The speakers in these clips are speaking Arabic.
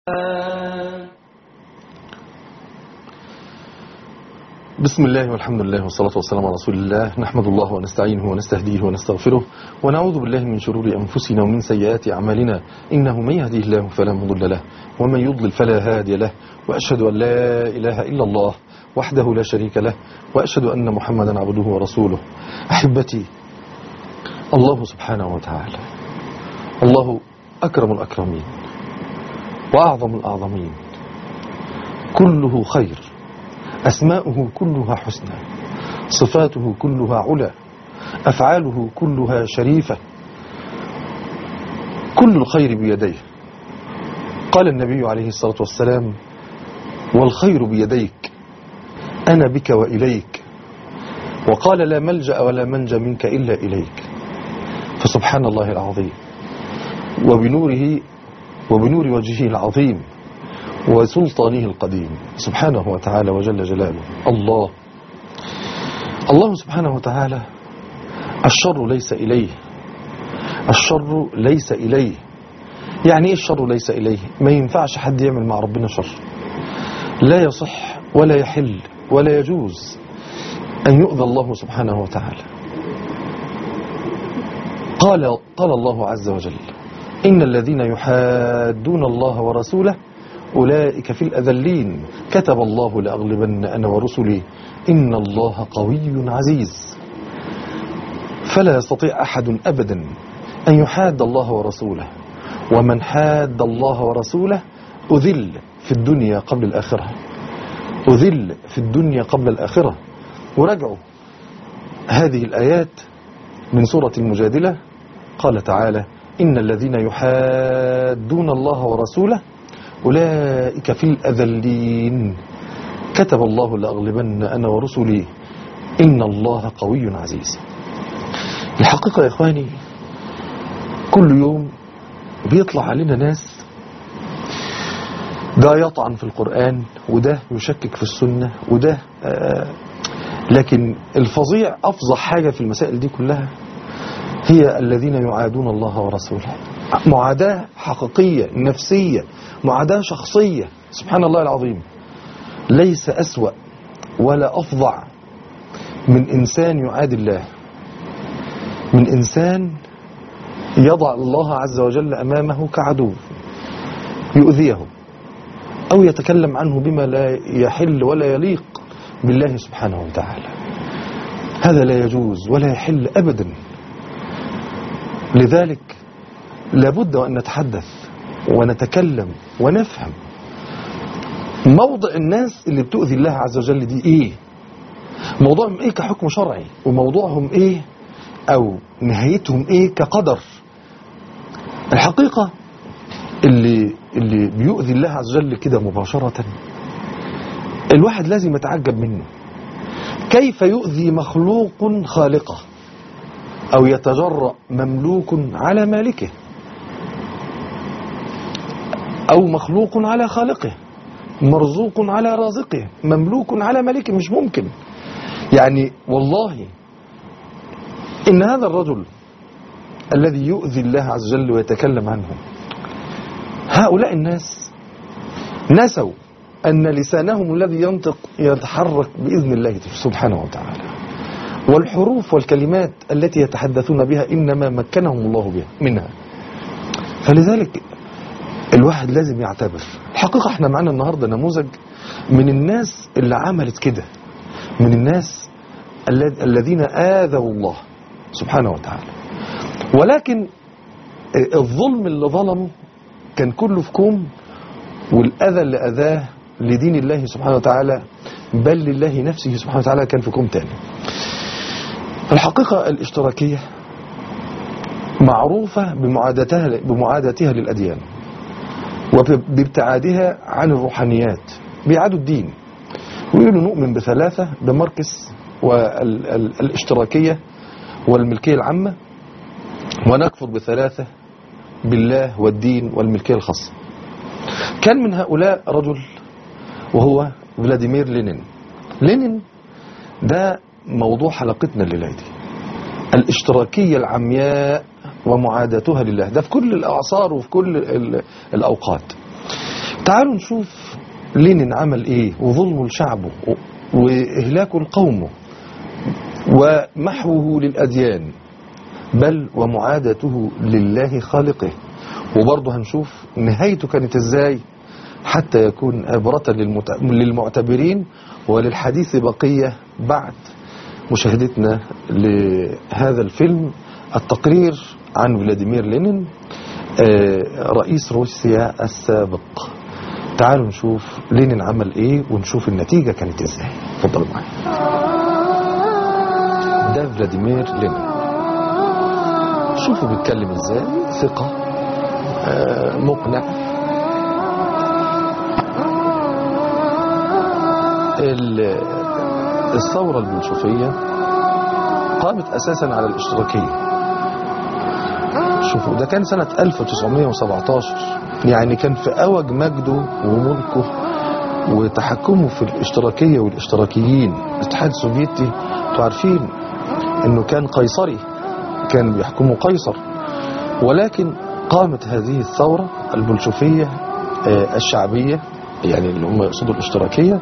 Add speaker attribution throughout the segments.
Speaker 1: بسم الله والحمد لله والصلاة والسلام على رسول الله. نحمد الله ونستعينه ونستهديه ونستغفره ونعوذ بالله من شرور أنفسنا ومن سيئات أعمالنا، إنه من يهديه الله فلا مضل له ومن يضلل فلا هادي له، وأشهد أن لا إله إلا الله وحده لا شريك له، وأشهد أن محمدا عبده ورسوله. أحبتي، الله سبحانه وتعالى الله أكرم الأكرمين وأعظم الأعظمين، كله خير، أسماؤه كلها حسنى، صفاته كلها علا، أفعاله كلها شريفة، كل الخير بيديه. قال النبي عليه الصلاة والسلام: والخير بيديك، أنا بك وإليك. وقال: لا ملجأ ولا منجى منك إلا إليك. فسبحان الله العظيم، وبنور وجهه العظيم وسلطانه القديم سبحانه وتعالى وجل جلاله. الله سبحانه وتعالى الشر ليس إليه، الشر ليس إليه. يعني إيه الشر ليس إليه؟ ما ينفعش حد يعمل مع ربنا شر، لا يصح ولا يحل ولا يجوز أن يؤذى الله سبحانه وتعالى. قال الله عز وجل: إن الذين يحادون الله ورسوله أولئك في الأذلين، كتب الله لأغلبن أنا ورسلي إن الله قوي عزيز. فلا يستطيع أحد أبدا أن يحاد الله ورسوله، ومن حاد الله ورسوله أذل في الدنيا قبل الآخرة، أذل في الدنيا قبل الآخرة. ورجعوا هذه الآيات من سورة المجادلة، قال تعالى: إن الذين يحادون الله ورسوله أولئك في الأذلين، كتب الله لأغلبن أنا ورسلي إن الله قوي عزيز. الحقيقة يا إخواني، كل يوم بيطلع علينا ناس، ده يطعن في القرآن وده يشكك في السنة وده لكن الفظيع أفظع حاجة في المسائل دي كلها هي الذين يعادون الله ورسوله. معاداة حقيقية نفسية، معاداة شخصية. سبحان الله العظيم، ليس أسوأ ولا أفظع من إنسان يعادي الله، من إنسان يضع الله عز وجل أمامه كعدو، يؤذيه أو يتكلم عنه بما لا يحل ولا يليق بالله سبحانه وتعالى. هذا لا يجوز ولا يحل أبدا. لذلك لابد أن نتحدث ونتكلم ونفهم موضع الناس اللي بتؤذي الله عز وجل دي ايه، موضوعهم ايه كحكم شرعي، وموضوعهم ايه او نهايتهم ايه كقدر. الحقيقة اللي بيؤذي الله عز وجل كده مباشرة، الواحد لازم يتعجب منه. كيف يؤذي مخلوق خالقه، او يتجرأ مملوك على مالكه، أو مخلوق على خالقه، مرزوق على رازقه، مملوك على ملكه؟ مش ممكن. يعني والله إن هذا الرجل الذي يؤذي الله عز وجل ويتكلم عنه، هؤلاء الناس نسوا أن لسانهم الذي ينطق يتحرك بإذن الله سبحانه وتعالى، والحروف والكلمات التي يتحدثون بها إنما مكنهم الله بها منها. فلذلك الواحد لازم يعتبر. الحقيقة احنا معنا النهاردة نموذج من الناس اللي عملت كده، من الناس الذين آذوا الله سبحانه وتعالى، ولكن الظلم اللي ظلمه كان كله في كوم، والأذى اللي أذاه لدين الله سبحانه وتعالى بل لله نفسه سبحانه وتعالى كان في كوم تاني. الحقيقة الاشتراكية معروفة بمعاداتها للأديان وبابتعادها عن الروحانيات. بيعادوا الدين ويقولوا نؤمن بثلاثة: بماركس والاشتراكية والملكية العامة، ونكفر بثلاثة: بالله والدين والملكية الخاصة. كان من هؤلاء رجل وهو فلاديمير لينين. لينين ده موضوع حلقتنا الليلة دي، الاشتراكية العمياء ومعاداتها لله، ده في كل الأعصار وفي كل الأوقات. تعالوا نشوف لينين عمل ايه وظلمه لشعبه واهلاكه لقومه ومحوه للأديان بل ومعادته لله خالقه. وبرضه هنشوف نهايته كانت ازاي حتى يكون عبرة للمعتبرين وللحديث بقية بعد مشاهدتنا لهذا الفيلم، التقرير عن فلاديمير لينين رئيس روسيا السابق. تعالوا نشوف لينين عمل ايه ونشوف النتيجة كانت ازاي. اتفضلوا معايا. ده فلاديمير لينين، شوفوا بيتكلم ازاي، ثقة، مقنع. الثورة البلشفية قامت اساسا على الاشتراكية. شوفوا ده كان سنة 1917، يعني كان في أوج مجده وملكه وتحكمه في الاشتراكية والاشتراكيين. الاتحاد السوفيتي تعرفين انه كان قيصري، كان بيحكمه قيصر، ولكن قامت هذه الثورة البلشفية الشعبية، يعني اللي هم يقصدوا الاشتراكية،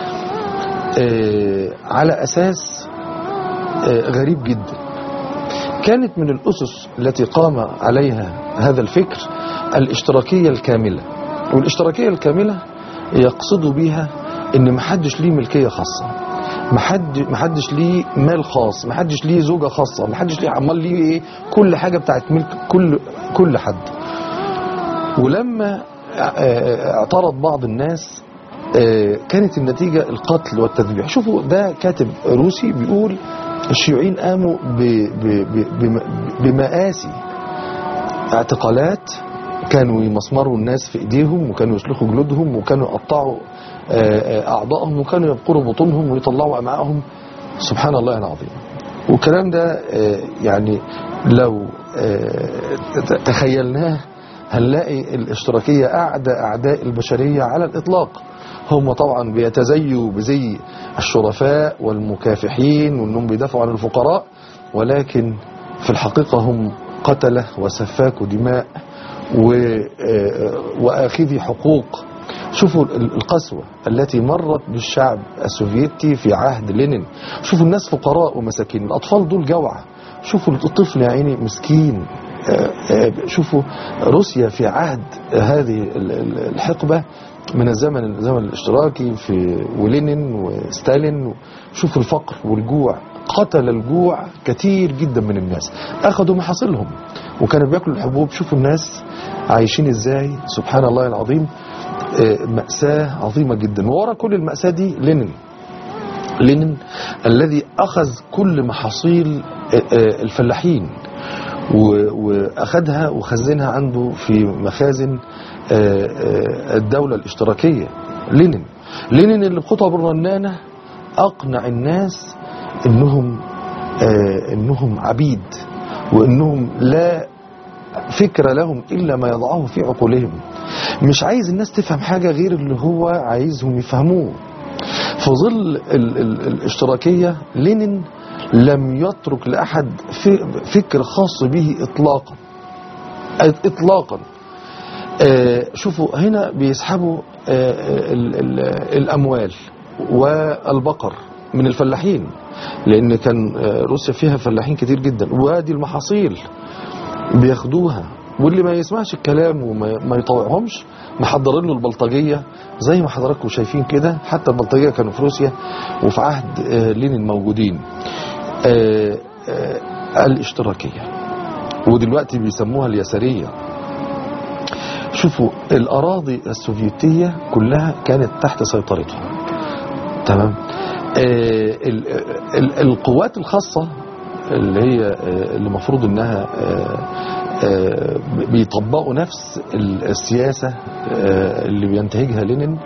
Speaker 1: على أساس غريب جدا. كانت من الأسس التي قام عليها هذا الفكر الاشتراكية الكاملة. والاشتراكية الكاملة يقصدوا بها ان محدش ليه ملكية خاصة، محدش ليه مال خاص، محدش ليه زوجة خاصة، محدش ليه عمال ليه ايه، كل حاجة بتاعت ملك كل حد. ولما اعترض بعض الناس كانت النتيجة القتل والتذبيح. شوفوا ده كاتب روسي بيقول الشيوعيين قاموا بمآسي، اعتقالات، كانوا يمسمروا الناس في ايديهم وكانوا يسلخوا جلودهم وكانوا يقطعوا اعضائهم وكانوا يبقروا بطونهم ويطلعوا امعائهم. سبحان الله العظيم. والكلام ده يعني لو تخيلناه هنلاقي الاشتراكية اعداء البشرية على الاطلاق. هم طبعا بيتزيوا بزي الشرفاء والمكافحين وانهم بيدافعوا عن الفقراء، ولكن في الحقيقة هم قتله وسفاكوا دماء وآخذي حقوق. شوفوا القسوة التي مرت بالشعب السوفيتي في عهد لينين. شوفوا الناس فقراء ومساكين، الأطفال دول جوعة. شوفوا الطفل يا عيني مسكين. شوفوا روسيا في عهد هذه الحقبة من الزمن الاشتراكي في ولينين وستالين. شوفوا الفقر والجوع، قتل الجوع كتير جدا من الناس، اخذوا محاصيلهم وكانوا بياكلوا الحبوب. شوفوا الناس عايشين ازاي، سبحان الله العظيم. مأساة عظيمة جدا. وورا كل المأساة دي لينين الذي اخذ كل محاصيل الفلاحين واخذها وخزنها عنده في مخازن الدولة الاشتراكية. لينين اللي بخطوة بالرنانة اقنع الناس انهم عبيد وانهم لا فكرة لهم الا ما يضعه في عقولهم. مش عايز الناس تفهم حاجة غير اللي هو عايزهم يفهموه. في ظل الاشتراكية لينين لم يترك لأحد فكر خاص به إطلاقا. شوفوا هنا بيسحبوا الأموال والبقر من الفلاحين، لأن كان روسيا فيها فلاحين كتير جدا، وادي المحاصيل بياخدوها. واللي ما يسمعش الكلام وما يطوعهمش محضرين له البلطجية زي ما حضراتكم شايفين كده. حتى البلطجية كانوا في روسيا وفي عهد لينين موجودين. الاشتراكية ودلوقتي بيسموها اليسارية. شوفوا الأراضي السوفيتية كلها كانت تحت سيطرتهم، تمام. القوات الخاصة اللي هي اللي مفروض انها بيطبقوا نفس السياسة اللي بينتهجها لينين،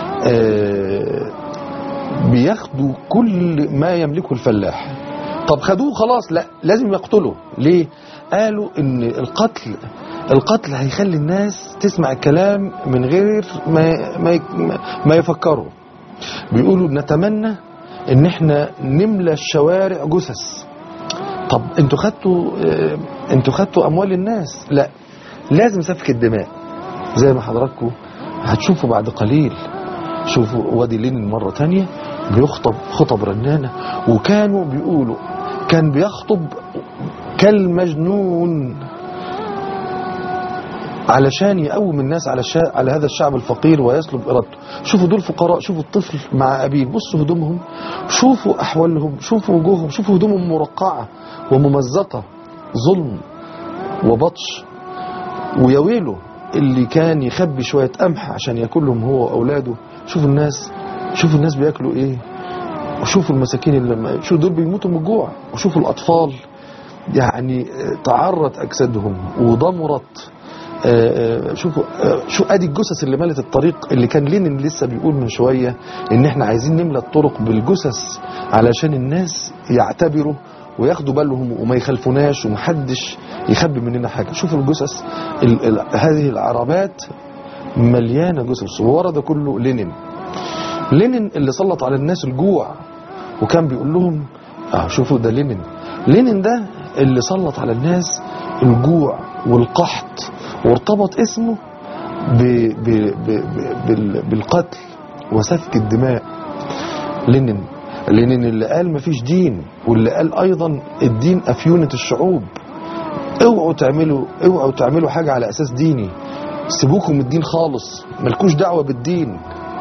Speaker 1: بياخدوا كل ما يملكه الفلاح. طب خدوه خلاص، لا لازم يقتلوا. ليه؟ قالوا ان القتل هيخلي الناس تسمع الكلام من غير ما يفكروا. بيقولوا نتمنى ان احنا نملى الشوارع جثث. طب انتوا خدتوا اموال الناس، لا لازم سفك الدماء زي ما حضراتكم هتشوفوا بعد قليل. شوفوا وادي لينين مرة تانية بيخطب خطب رنانة، وكانوا بيقولوا كان بيخطب كالمجنون علشان يقوم الناس على هذا الشعب الفقير ويسلب إرادته. شوفوا دول فقراء، شوفوا الطفل مع أبيه، بصوا هدومهم، شوفوا أحوالهم، شوفوا وجوههم، شوفوا هدومهم مرقعة وممزقة، ظلم وبطش. ويا ويله اللي كان يخبي شوية قمح عشان ياكلهم هو وأولاده. شوفوا الناس بياكلوا إيه، وشوفوا المساكين اللي شوفوا دول بيموتوا من الجوع، وشوفوا الأطفال يعني تعرت أجسادهم وضمرت. شوفوا شو ادي الجثث اللي مالت الطريق، اللي كان لينين لسه بيقول من شوية ان احنا عايزين نملى الطرق بالجثث علشان الناس يعتبروا وياخدوا بالهم وما يخلفوناش ومحدش يخبي مننا حاجة. شوفوا الجثث، هذه العربات مليانة جثث، وورا ده كله لينين اللي سلط على الناس الجوع وكان بيقول لهم شوفوا ده لينين ده اللي سلط على الناس الجوع والقحط، وارتبط اسمه بالقتل وسفك الدماء. لينين اللي قال مفيش دين، واللي قال ايضا الدين افيونة الشعوب، اوعوا تعملوا حاجة على اساس ديني، سيبوكم الدين خالص، ملكوش دعوة بالدين.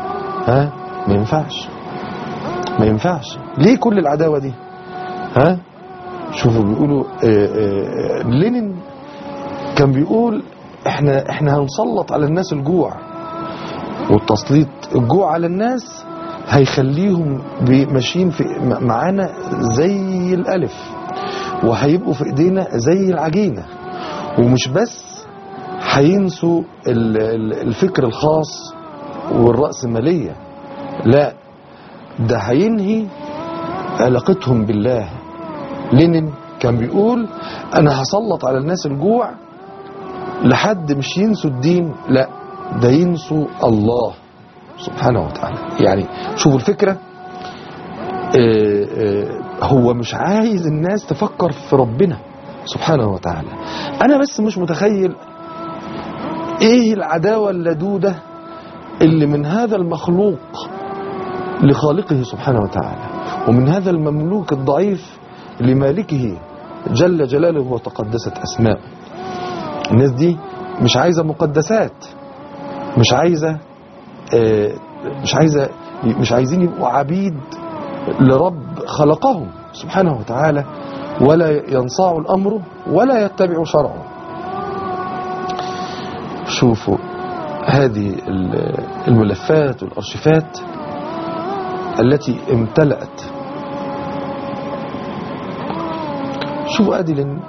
Speaker 1: ما ينفعش. ليه كل العداوة دي؟ شوفوا بيقولوا لينين كان بيقول احنا هنسلط على الناس الجوع، والتسليط الجوع على الناس هيخليهم ماشيين معانا زي الألف، وهيبقوا في ايدينا زي العجينة. ومش بس هينسوا الفكر الخاص والرأسمالية، لا ده هينهي علاقتهم بالله. لينين كان بيقول انا هسلط على الناس الجوع لحد مش ينسوا الدين، لا ده ينسوا الله سبحانه وتعالى. يعني شوفوا الفكرة، هو مش عايز الناس تفكر في ربنا سبحانه وتعالى. انا بس مش متخيل ايه العداوة اللدودة اللي من هذا المخلوق لخالقه سبحانه وتعالى، ومن هذا المملوك الضعيف لمالكه جل جلاله وتقدست أسماء. الناس دي مش عايزة مقدسات، مش عايزين يبقوا عبيد لرب خلقهم سبحانه وتعالى، ولا ينصاعوا الأمر ولا يتبعوا شرعه. شوفوا هذه الملفات والأرشيفات التي امتلأت. شوفوا أدلن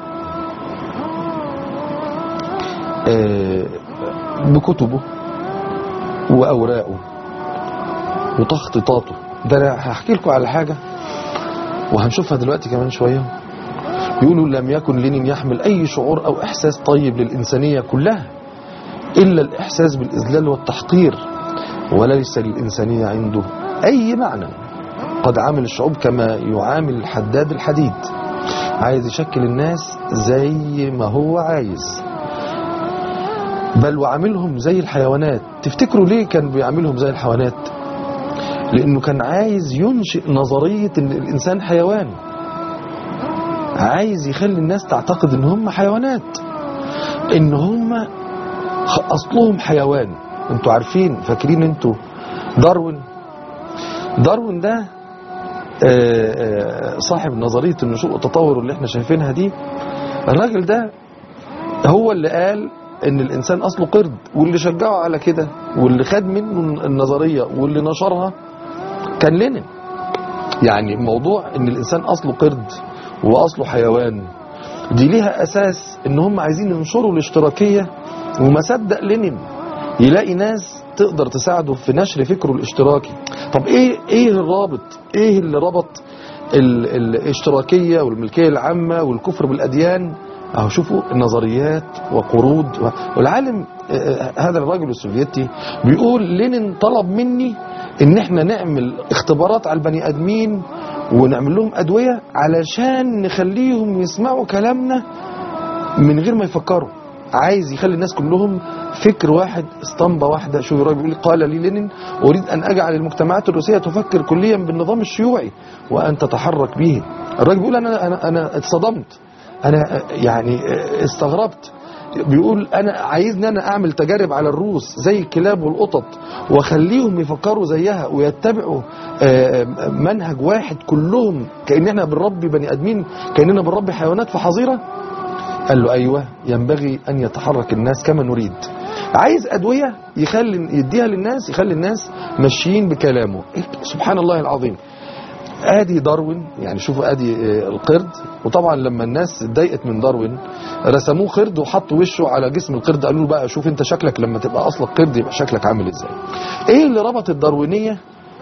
Speaker 1: بكتبه وأوراقه وتخطيطاته. ده أنا هحكي لكم على حاجة وهنشوفها دلوقتي كمان شوية. يقولوا لم يكن لينين يحمل أي شعور أو إحساس طيب للإنسانية كلها إلا الإحساس بالإذلال والتحقير، وليس للإنسانية عنده أي معنى. قد عامل الشعوب كما يعامل الحداد الحديد، عايز يشكل الناس زي ما هو عايز، بل وعاملهم زي الحيوانات. تفتكروا ليه كان بيعاملهم زي الحيوانات؟ لأنه كان عايز ينشئ نظرية إن الإنسان حيوان، عايز يخلي الناس تعتقد إن هم حيوانات، إن هم أصلهم حيوان. انتوا عارفين، فاكرين انتوا داروين ده صاحب نظرية النشوء والتطور اللي احنا شايفينها دي. الراجل ده هو اللي قال ان الانسان اصله قرد، واللي شجعه على كده واللي خد منه النظرية واللي نشرها كان لينين. يعني موضوع ان الانسان اصله قرد واصله حيوان دي ليها اساس ان هم عايزين ينشروا الاشتراكية، وما صدق لينين يلاقي ناس تقدر تساعده في نشر فكره الاشتراكي. طب ايه الرابط؟ ايه اللي ربط الاشتراكية والملكية العامة والكفر بالأديان؟ اهو شوفوا النظريات وقروض. والعالم هذا الراجل السوفيتي بيقول لينين طلب مني ان احنا نعمل اختبارات على البني ادمين ونعمل لهم ادوية علشان نخليهم يسمعوا كلامنا من غير ما يفكروا. عايز يخلي الناس كلهم فكر واحد، اسطمبة واحدة. شوف الراجل بيقول قال لي لينين أريد أن أجعل المجتمعات الروسية تفكر كليا بالنظام الشيوعي وأن تتحرك به. الراجل بيقول أنا اتصدمت، أنا يعني استغربت. بيقول أنا عايزني أنا أعمل تجارب على الروس زي الكلاب والقطط وأخليهم يفكروا زيها ويتبعوا منهج واحد كلهم، كأننا بنربي بني آدمين، كأننا بنربي حيوانات في حظيرة. قال له أيوة، ينبغي أن يتحرك الناس كما نريد. عايز أدوية يديها للناس، يخلي الناس ماشيين بكلامه. سبحان الله العظيم. ادي داروين، يعني شوفوا ادي القرد. وطبعا لما الناس اتضايقت من داروين رسموه قرد وحطوا وشه على جسم القرد، قالوا له بقى شوف انت شكلك لما تبقى اصلك قرد يبقى شكلك عامل ازاي. ايه اللي ربط الداروينية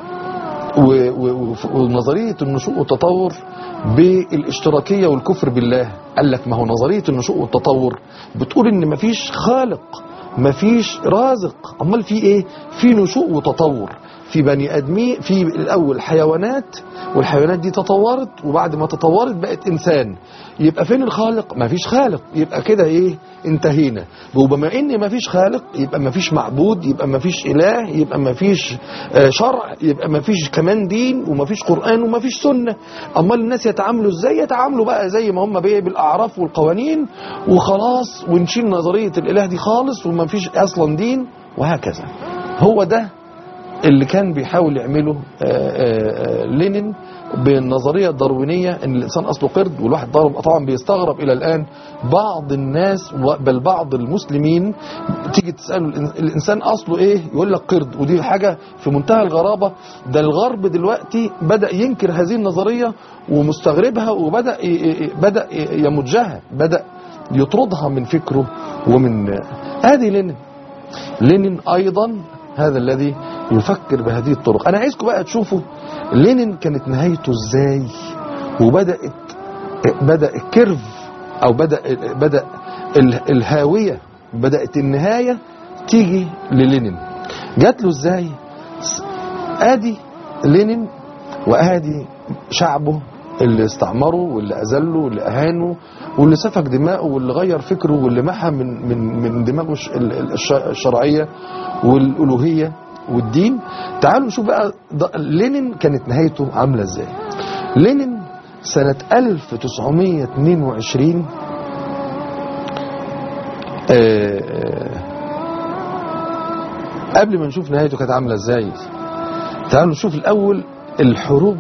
Speaker 1: ونظرية النشوء والتطور بالاشتراكية والكفر بالله؟ قال لك ما هو نظرية النشوء والتطور بتقول ان مفيش خالق، مفيش رازق، امال في ايه؟ في نشوء وتطور، في بني ادمين، في الاول حيوانات، والحيوانات دي تطورت، وبعد ما تطورت بقت انسان. يبقى فين الخالق؟ مفيش خالق، يبقى كده ايه؟ انتهينا. وبما ان مفيش خالق يبقى مفيش معبود، يبقى مفيش اله، يبقى مفيش شرع، يبقى مفيش كمان دين، ومفيش قرآن، ومفيش سنة. امال الناس يتعاملوا ازاي؟ يتعاملوا بقى زي ما هم بيه بالاعراف والقوانين وخلاص، ونشيل نظرية الاله دي خالص، ومفيش اصلا دين، وهكذا. هو ده اللي كان بيحاول يعمله لينين بالنظرية الداروينية، ان الانسان اصله قرد والواحد ضرب. طبعا بيستغرب الى الان بعض الناس، بل بعض المسلمين، تيجي تسأله الانسان اصله ايه يقول لك قرد، ودي حاجة في منتهى الغرابة. ده الغرب دلوقتي بدأ ينكر هذه النظرية ومستغربها، وبدأ يمجها، بدأ يطردها من فكره ومن ادي لينين ايضا هذا الذي يفكر بهذه الطرق. انا عايزكم بقى تشوفوا لينين كانت نهايته ازاي، بدأ الكيرف، او بدأ الهاوية، بدأت النهاية تيجي للينين. جات له ازاي؟ ادي لينين وادي شعبه اللي استعمره واللي اذله واللي اهانه واللي سفك دماءه واللي غير فكره واللي محى من دماغه الشرعية والألوهية والدين. تعالوا نشوف بقى لينين كانت نهايته عاملة ازاي. لينين سنة 1922 قبل ما نشوف نهايته كانت عاملة ازاي، تعالوا نشوف الأول الحروب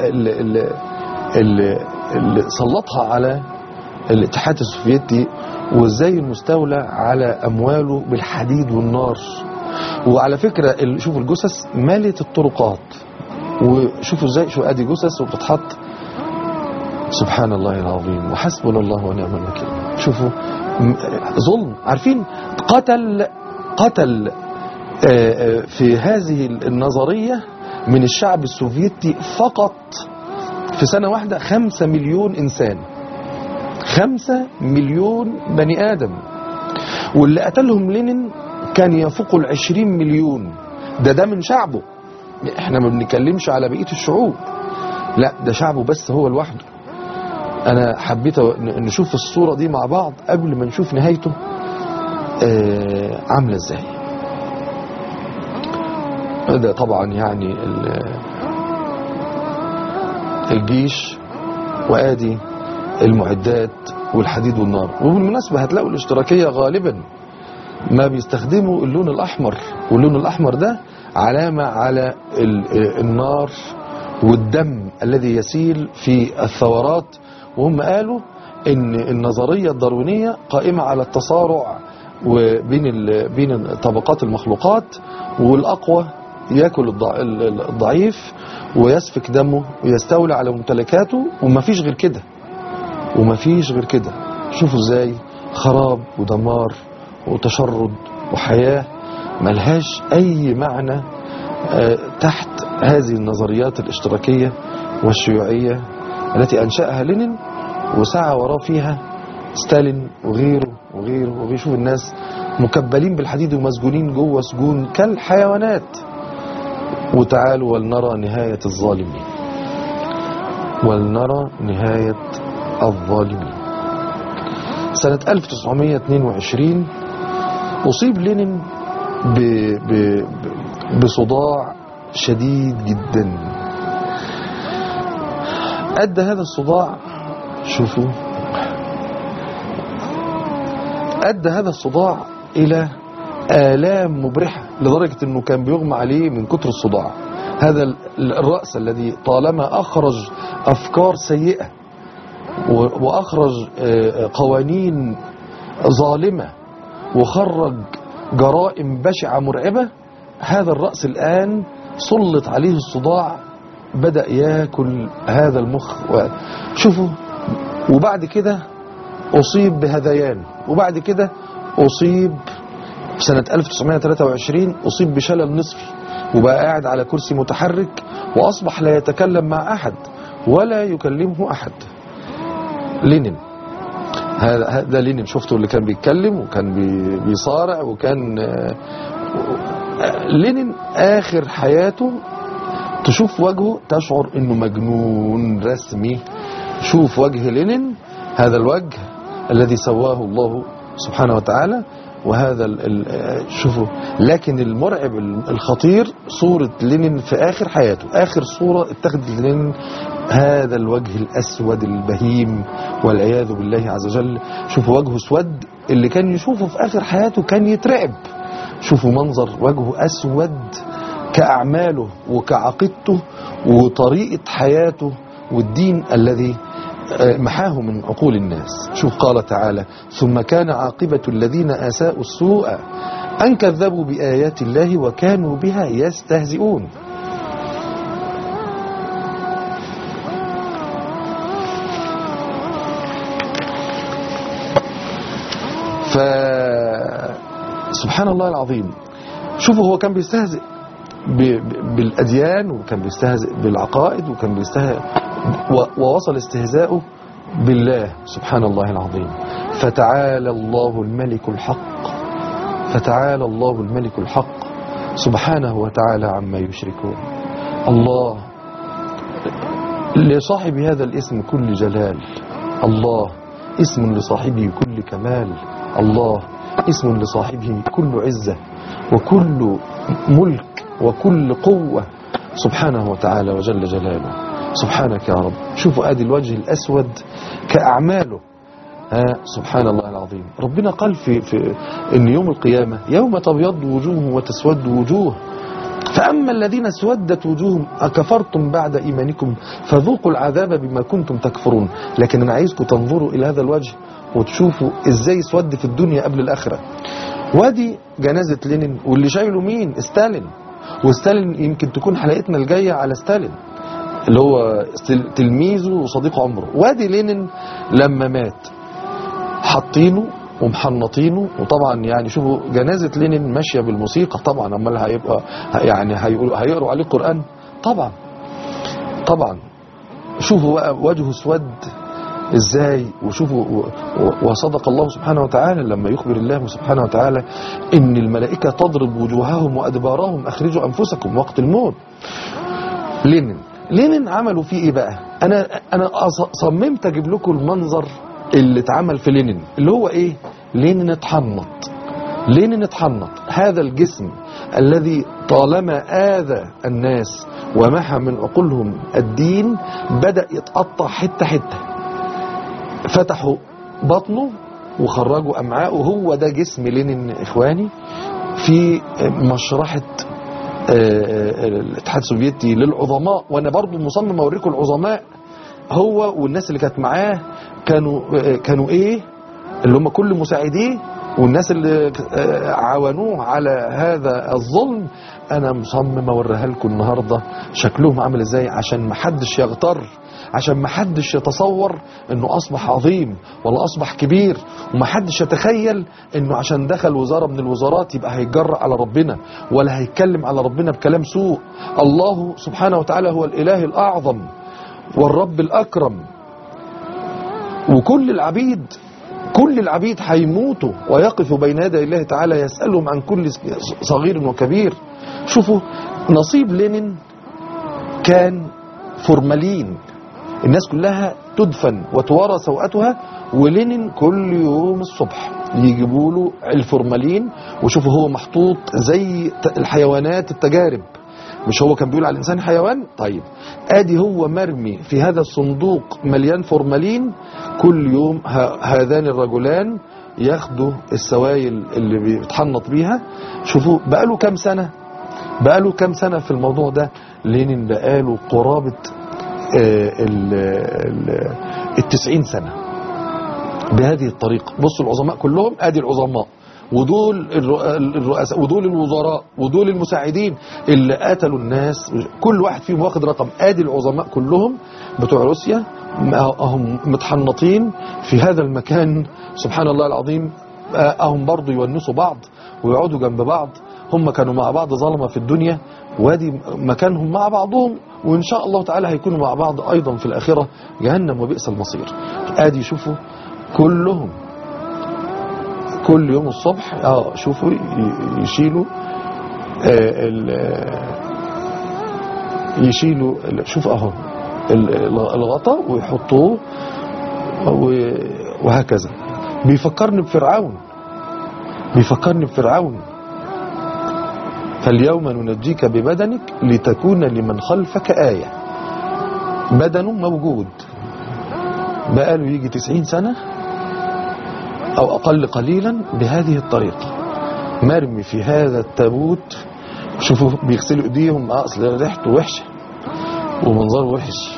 Speaker 1: اللي سلطها على الاتحاد السوفيتي، وازاي المستولى على أمواله بالحديد والنار. وعلى فكرة شوفوا الجثث مالت الطرقات، وشوفوا ازاي، شو ادي جثث وبتتحط. سبحان الله العظيم، وحسبنا الله ونعم الوكيل. شوفوا ظلم. عارفين قتل في هذه النظرية من الشعب السوفيتي فقط في سنة واحدة 5 مليون إنسان، 5 مليون بني آدم. واللي قتلهم لينين كان يفوق 20 مليون. ده من شعبه، احنا ما بنتكلمش على بقية الشعوب، لا ده شعبه بس هو لوحده. انا حبيت نشوف الصورة دي مع بعض قبل ما نشوف نهايته عاملة ازاي. ده طبعا يعني الجيش، وادي المعدات والحديد والنار. وبالمناسبة هتلاقوا الاشتراكية غالبا ما بيستخدموا اللون الأحمر، واللون الأحمر ده علامة على النار والدم الذي يسيل في الثورات. وهم قالوا ان النظرية الداروينية قائمة على التصارع بين طبقات المخلوقات، والأقوى يأكل الضعيف ويسفك دمه ويستولي على ممتلكاته، ومفيش غير كده، ومفيش غير كده. شوفوا ازاي خراب ودمار وتشرد وحياة ملهاش أي معنى تحت هذه النظريات الاشتراكية والشيوعية التي أنشأها لينين وسعى وراه فيها ستالين وغيره وغيره. وبيشوف الناس مكبلين بالحديد ومسجونين جوه سجون كالحيوانات. وتعالوا ولنرى نهاية الظالمين، ولنرى نهاية الظالمين. سنة 1922 أصيب لينين بصداع شديد جدا. أدى هذا الصداع، شوفوا، أدى هذا الصداع إلى آلام مبرحة، لدرجة أنه كان بيغمى عليه من كتر الصداع. هذا الرأس الذي طالما أخرج أفكار سيئة وأخرج قوانين ظالمة وخرج جرائم بشعة مرعبة، هذا الرأس الآن سلط عليه الصداع، بدأ يأكل هذا المخ. شوفوا، وبعد كده أصيب بهذيان، وبعد كده أصيب في سنة 1923 أصيب بشلل نصفي، وبقى قاعد على كرسي متحرك، وأصبح لا يتكلم مع أحد ولا يكلمه أحد. لينين، هذا لينين شفته اللي كان بيتكلم وكان بيصارع، وكان لينين آخر حياته تشوف وجهه تشعر انه مجنون رسمي. شوف وجه لينين، هذا الوجه الذي سواه الله سبحانه وتعالى، وهذا شوفوا. لكن المرعب الخطير صورة لينين في آخر حياته، آخر صورة اتخذت لينين، هذا الوجه الأسود البهيم والعياذ بالله عز وجل. شوفوا وجهه اسود، اللي كان يشوفه في آخر حياته كان يترعب. شوفوا منظر وجهه أسود كأعماله وكعقيدته وطريقة حياته والدين الذي محاه من عقول الناس. شوف قال تعالى: ثم كان عاقبة الذين أساءوا السوء أن كذبوا بآيات الله وكانوا بها يستهزئون. فسبحان الله العظيم. شوفوا هو كان بيستهزئ بالأديان، وكان بيستهزئ بالعقائد، وكان بيستهزئ، ووصل استهزاؤه بالله سبحان الله العظيم. فتعالى الله الملك الحق، فتعالى الله الملك الحق سبحانه وتعالى عما يشركون. الله لصاحب هذا الاسم كل جلال، الله اسم لصاحبه كل كمال، الله اسم لصاحبه كل عزة وكل ملك وكل قوة سبحانه وتعالى وجل جلاله. سبحانك يا رب. شوفوا ادي الوجه الأسود كأعماله، سبحان الله العظيم. ربنا قال في ان يوم القيامة يوم تبيض وجوه وتسود وجوه، فأما الذين اسودت وجوههم أكفرتم بعد إيمانكم فذوقوا العذاب بما كنتم تكفرون. لكن أنا عايزكم تنظروا إلى هذا الوجه وتشوفوا إزاي اسود في الدنيا قبل الآخرة. وادي جنازة لينين، واللي شايله مين؟ ستالين. وستالين يمكن تكون حلقتنا الجاية على ستالين اللي هو تلميذه وصديق عمره. وادي لينين لما مات حاطينه ومحنطينه، وطبعا يعني شوفوا جنازة لينين ماشية بالموسيقى طبعا، امال هيبقى يعني هيقروا عليه قرآن طبعا طبعا. شوفوا بقى وجهه اسود ازاي. وشوفوا وصدق الله سبحانه وتعالى لما يخبر الله سبحانه وتعالى ان الملائكة تضرب وجوههم وادبارهم اخرجوا انفسكم وقت الموت. لينين عملوا فيه ايه بقى؟ انا صممت اجيب لكم المنظر اللي اتعمل في لينين، اللي هو ايه؟ لينين اتحنط. لينين اتحنط، هذا الجسم الذي طالما آذى الناس ومحى من عقولهم الدين بدأ يتقطع حتة حتة. فتحوا بطنه وخرجوا أمعاءه. هو ده جسم لينين إخواني في مشرحة الاتحاد السوفيتي للعظماء. وانا برضو مصمم اوريكم العظماء، هو والناس اللي كانت معاه كانوا ايه، اللي هم كل مساعديه والناس اللي عاونوه على هذا الظلم. انا مصمم اوريها لكم النهارده شكلهم عامل ازاي، عشان ما حدش يغتر، عشان ما حدش يتصور انه اصبح عظيم ولا اصبح كبير، وما حدش يتخيل انه عشان دخل وزارة من الوزارات يبقى هيتجرأ على ربنا ولا هيتكلم على ربنا بكلام سوء. الله سبحانه وتعالى هو الاله الاعظم والرب الاكرم، وكل العبيد هيموتوا ويقفوا بين يدي الله تعالى يسألهم عن كل صغير وكبير. شوفوا نصيب لينين كان فورمالين، الناس كلها تدفن وتوارى سوءتها، ولينين كل يوم الصبح يجيبوا له الفورمالين، وشوفوا هو محطوط زي الحيوانات التجارب. مش هو كان بيقول على الإنسان حيوان؟ طيب ادي هو مرمي في هذا الصندوق مليان فورمالين. كل يوم هذان الرجلان ياخدوا السوائل اللي بيتحنط بيها. شوفوا بقاله كام سنة، بقاله كام سنة في الموضوع ده. لينين بقاله قرابة 90 سنة بهذه الطريقة. بصوا العظماء كلهم، ادي العظماء ودول الرؤساء ودول الوزراء ودول المساعدين اللي قتلوا الناس، كل واحد فيهم واخد رقم. ادي العظماء كلهم بتوع روسيا هم متحنطين في هذا المكان. سبحان الله العظيم. هم برضو يونسوا بعض ويقعدوا جنب بعض. هم كانوا مع بعض ظلمة في الدنيا، وادي مكانهم مع بعضهم، وإن شاء الله تعالى هيكونوا مع بعض أيضا في الآخرة، جهنم وبئس المصير. ادي شوفوا كلهم كل يوم الصبح شوفوا يشيلوا شوف اهو الغطا ويحطوه وهكذا. بيفكرني بفرعون. فاليوم ننجيك ببدنك لتكون لمن خلفك آية. بدنه موجود بقاله يجي 90 سنة أو أقل قليلا بهذه الطريقة، مرمي في هذا التابوت. شوفوا بيغسلوا ايديهم، اصل ريحته وحشة ومنظره وحش.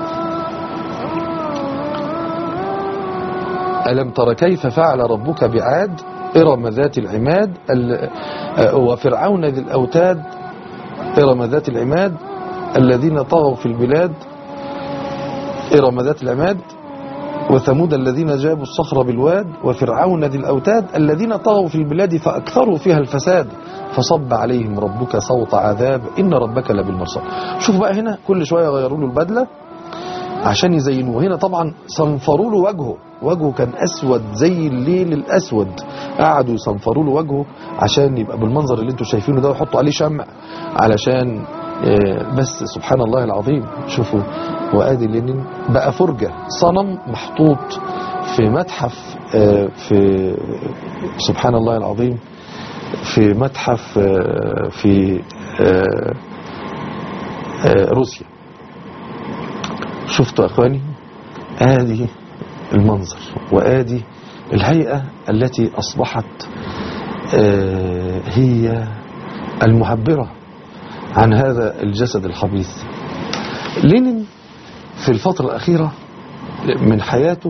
Speaker 1: ألم تر كيف فعل ربك بعاد إرم ذات العماد وفرعون ذي الأوتاد إرم ذات العماد الذين طغوا في البلاد إرم ذات العماد وثمود الذين جابوا الصخر بالواد وفرعون ذي الأوتاد الذين طغوا في البلاد فأكثروا فيها الفساد فصب عليهم ربك صوت عذاب إن ربك لبالمرصاد. شوف بقى هنا كل شوية غيروا له البدلة عشان يزينوه. هنا طبعا صنفروا له وجهه كان أسود زي الليل الأسود. قعدوا يصنفروا له وجهه عشان يبقى بالمنظر اللي انتوا شايفينه ده، ويحطوا عليه شمع علشان بس سبحان الله العظيم. شوفوا وآدي لينين بقى فرجة، صنم محطوط في متحف في سبحان الله العظيم في متحف في روسيا. شفتوا يا اخواني آدي المنظر وآدي الهيئة التي أصبحت هي المعبرة عن هذا الجسد الخبيث. لينين في الفترة الأخيرة من حياته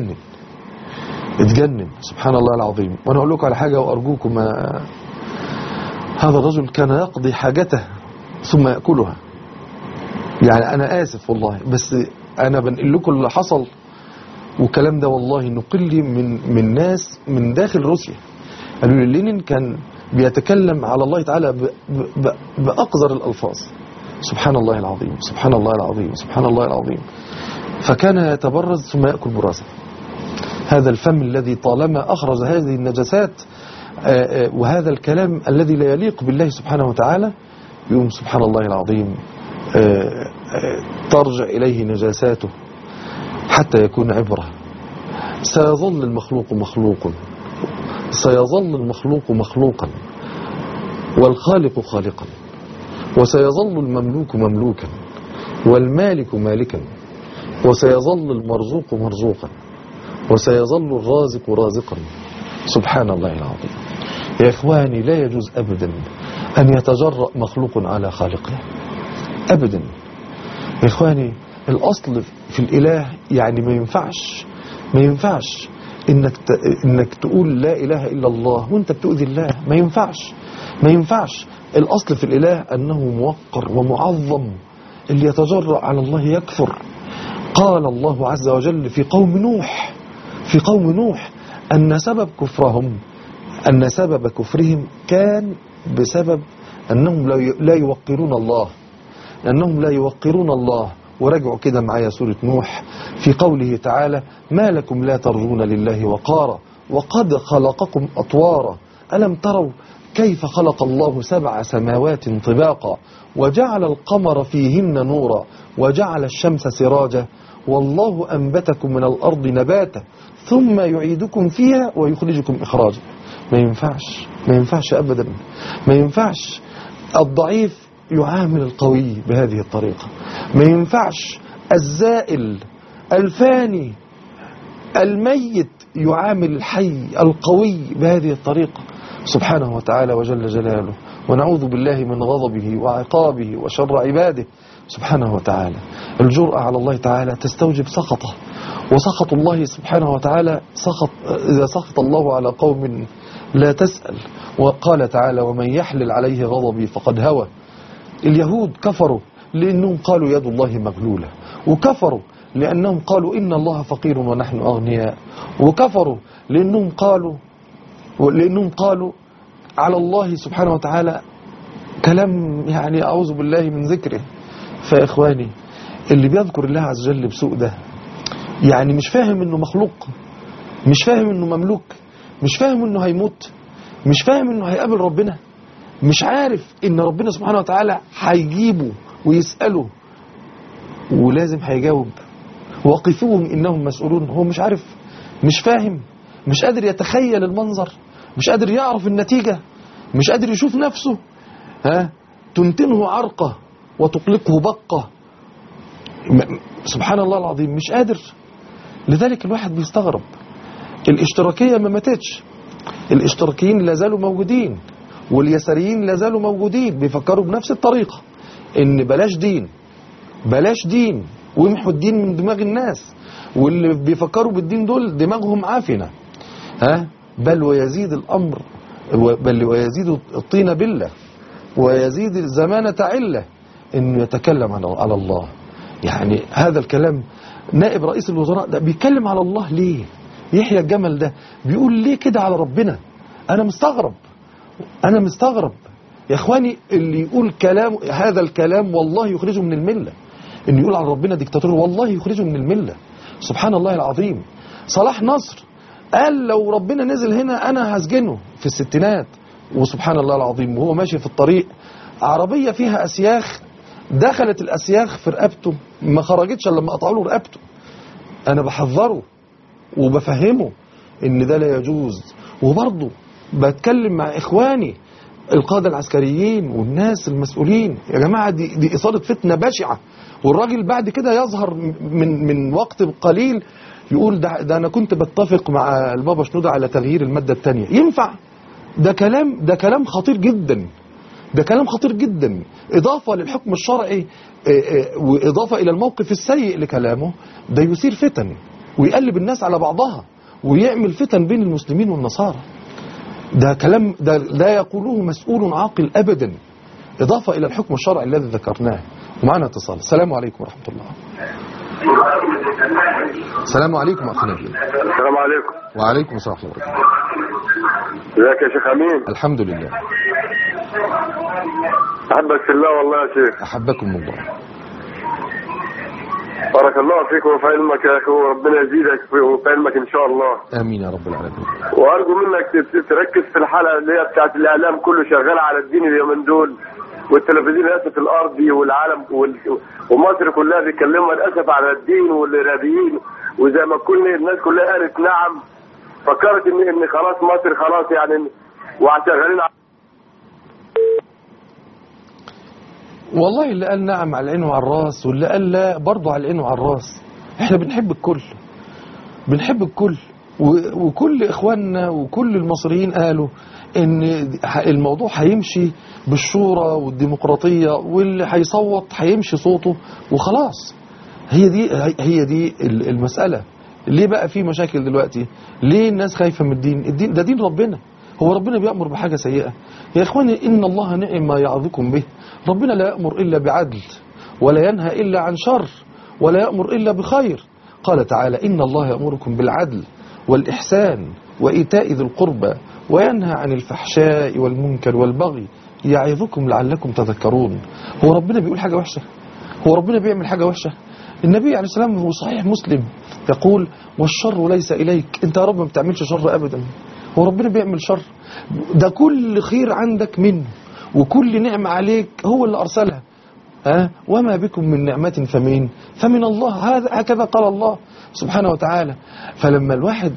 Speaker 1: اتجنن سبحان الله العظيم. وأنا أقول لكم على حاجة وأرجوكم، هذا الرجل كان يقضي حاجته ثم يأكلها. يعني أنا آسف والله، بس أنا بنقل لكم اللي حصل، والكلام ده والله نقل من ناس من داخل روسيا. قالوا لي لينين كان بيتكلم على الله تعالى بأقذر الألفاظ. سبحان الله العظيم سبحان الله العظيم سبحان الله العظيم. فكان يتبرز ثم يأكل برازة. هذا الفم الذي طالما أخرج هذه النجاسات وهذا الكلام الذي لا يليق بالله سبحانه وتعالى، يوم سبحان الله العظيم ترجع إليه نجاساته حتى يكون عبرة. سيظل المخلوق مخلوق، سيظل المخلوق مخلوقا والخالق خالقا، وسيظل المملوك مملوكا والمالك مالكا، وسيظل المرزوق مرزوقا، وسيظل الرازق رازقا. سبحان الله العظيم. يا إخواني لا يجوز أبدا أن يتجرأ مخلوق على خالقه أبدا. يا إخواني الأصل في الإله يعني ما ينفعش إنك تقول لا إله إلا الله وإنت بتؤذي الله. ما ينفعش. الأصل في الإله أنه موقر ومعظم. اللي يتجرأ على الله يكفر. قال الله عز وجل في قوم نوح أن سبب كفرهم كان بسبب أنهم لا يوقرون الله. ورجعوا كده معايا سورة نوح في قوله تعالى ما لكم لا ترجون لله وقارا وقد خلقكم أطوارا ألم تروا كيف خلق الله 7 سماوات طباقا وجعل القمر فيهن نورا وجعل الشمس سراجا والله أنبتكم من الأرض نباتا ثم يعيدكم فيها ويخرجكم إخراجا. ما ينفعش أبدا. ما ينفعش الضعيف يعامل القوي بهذه الطريقة. ما ينفعش الزائل الفاني الميت يعامل الحي القوي بهذه الطريقة سبحانه وتعالى وجل جلاله. ونعوذ بالله من غضبه وعقابه وشر عباده سبحانه وتعالى. الجرأة على الله تعالى تستوجب سخطه، وسخط الله سبحانه وتعالى إذا سخط الله على قوم لا تسأل. وقال تعالى ومن يحلل عليه غضبي فقد هوى. اليهود كفروا لأنهم قالوا يد الله مغلولة، وكفروا لأنهم قالوا إن الله فقير ونحن أغنياء، وكفروا لأنهم قالوا على الله سبحانه وتعالى كلام يعني أعوذ بالله من ذكره. فإخواني اللي بيذكر الله عز وجل بسوء ده يعني مش فاهم إنه مخلوق، مش فاهم إنه مملوك، مش فاهم إنه هيموت، مش فاهم إنه هيقابل ربنا، مش عارف إن ربنا سبحانه وتعالى هيجيبه ويسأله ولازم هيجاوب وقفوهم إنهم مسؤولون. هو مش عارف، مش فاهم، مش قادر يتخيل المنظر، مش قادر يعرف النتيجة، مش قادر يشوف نفسه تنتنه عرقة وتقلقه بقة. سبحان الله العظيم مش قادر. لذلك الواحد بيستغرب. الاشتراكية ما ماتتش، الاشتراكيين لازالوا موجودين، واليساريين لازالوا موجودين بيفكروا بنفس الطريقة ان بلاش دين ويمحوا الدين من دماغ الناس، واللي بيفكروا بالدين دول دماغهم عافنة. بل ويزيد الأمر، بل ويزيد الطين بلة، ويزيد الزمانة علة انه يتكلم على الله. يعني هذا الكلام نائب رئيس الوزراء ده بيتكلم على الله ليه؟ يحيى الجمل ده بيقول ليه كده على ربنا؟ انا مستغرب يا اخواني. اللي يقول هذا الكلام والله يخرجه من الملة. ان يقول على ربنا ديكتاتور والله يخرجه من الملة. سبحان الله العظيم. صلاح نصر قال لو ربنا نزل هنا انا هسجنه في الستينات. وسبحان الله العظيم وهو ماشي في الطريق عربية فيها اسياخ، دخلت الاسياخ في رقبته ما خرجتش لما قطعوا له رقبته. انا بحذره وبفهمه ان ده لا يجوز، وبرضه بتكلم مع اخواني القادة العسكريين والناس المسؤولين. يا جماعة دي إثارة فتنة بشعة. والراجل بعد كده يظهر من وقت قليل يقول ده أنا كنت بتفق مع البابا شنودة على تغيير المادة الثانية. ينفع؟ ده كلام خطير جدا. ده كلام خطير جدا. إضافة للحكم الشرعي وإضافة إلى الموقف السيء لكلامه، ده يثير فتن ويقلب الناس على بعضها ويعمل فتن بين المسلمين والنصارى. ده كلام لا يقوله مسؤول عاقل أبدا، إضافة إلى الحكم الشرعي الذي ذكرناه. ومعنا اتصال. السلام عليكم ورحمة الله. السلام عليكم أخي نبيل.
Speaker 2: السلام عليكم.
Speaker 1: وعليكم السلام ورحمة الله وبركاته.
Speaker 2: ازيك يا شيخ أمين؟
Speaker 1: الحمد لله.
Speaker 2: أحبك في الله والله يا شيخ.
Speaker 1: أحبكم الله.
Speaker 2: بارك الله فيك وفي علمك يا أخي، وربنا يزيدك وفي علمك إن شاء الله.
Speaker 1: آمين يا رب العالمين.
Speaker 2: وأرجو منك تركز في الحلقة اللي هي بتاعت الإعلام كله شغال على الدين اليومين دول، والتلفزيون للأسف الأرضي والعالم ومصر كلها بيتكلموا للأسف على الدين والإرهابيين، وزي ما كل الناس كلها قالت نعم فكرت إن خلاص مصر خلاص يعني وشغالين.
Speaker 1: والله اللي قال نعم على العين وعلى الراس، واللي قال لا برضه على العين وعلى الراس. احنا بنحب الكل، وكل اخواننا وكل المصريين قالوا ان الموضوع هيمشي بالشورى والديمقراطية، واللي هيصوت هيمشي صوته وخلاص. هي دي المسألة. ليه بقى في مشاكل دلوقتي؟ ليه الناس خايفة من الدين ده دين ربنا. هو ربنا بيأمر بحاجة سيئة؟ يا إخواني إن الله نعم ما يعظكم به. ربنا لا يأمر إلا بعدل، ولا ينهى إلا عن شر، ولا يأمر إلا بخير. قال تعالى إن الله يأمركم بالعدل والإحسان وإيتاء ذي القربى وينهى عن الفحشاء والمنكر والبغي يعظكم لعلكم تذكرون. هو ربنا بيقول حاجة وحشة؟ هو ربنا بيعمل حاجة وحشة؟ النبي عليه السلام هو صحيح مسلم يقول والشر ليس إليك. انت يا رب ما بتعملش شر أبدا، هو ربنا بيعمل شر؟ ده كل خير عندك منه، وكل نعمة عليك هو اللي أرسلها. وما بكم من نعمة فمن الله. هكذا قال الله سبحانه وتعالى. فلما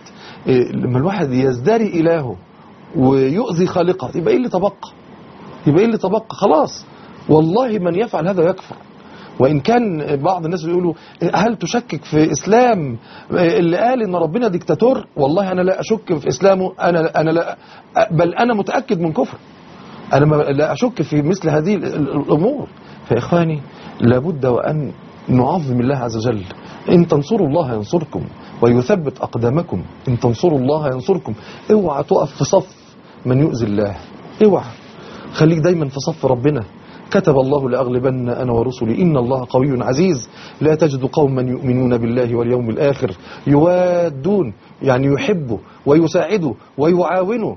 Speaker 1: الواحد يزدري إلهه ويؤذي خالقه، يبقى إيه اللي تبقى؟ خلاص، والله من يفعل هذا يكفر. وإن كان بعض الناس بيقولوا هل تشكك في إسلام اللي قال إن ربنا ديكتاتور؟ والله أنا لا أشك في إسلامه، أنا لا، بل أنا متأكد من كفر. أنا لا أشك في مثل هذه الأمور. فإخواني، لابد وأن نعظم الله عز وجل. إن تنصروا الله ينصركم ويثبت أقدامكم. إن تنصروا الله ينصركم. اوعى تقف في صف من يؤذي الله، اوعى، خليك دايما في صف ربنا. كتب الله لأغلبن أنا ورسلي إن الله قوي عزيز. لا تجد قوما يؤمنون بالله واليوم الآخر يوادون، يعني يحبوا ويساعدوا ويعاونوا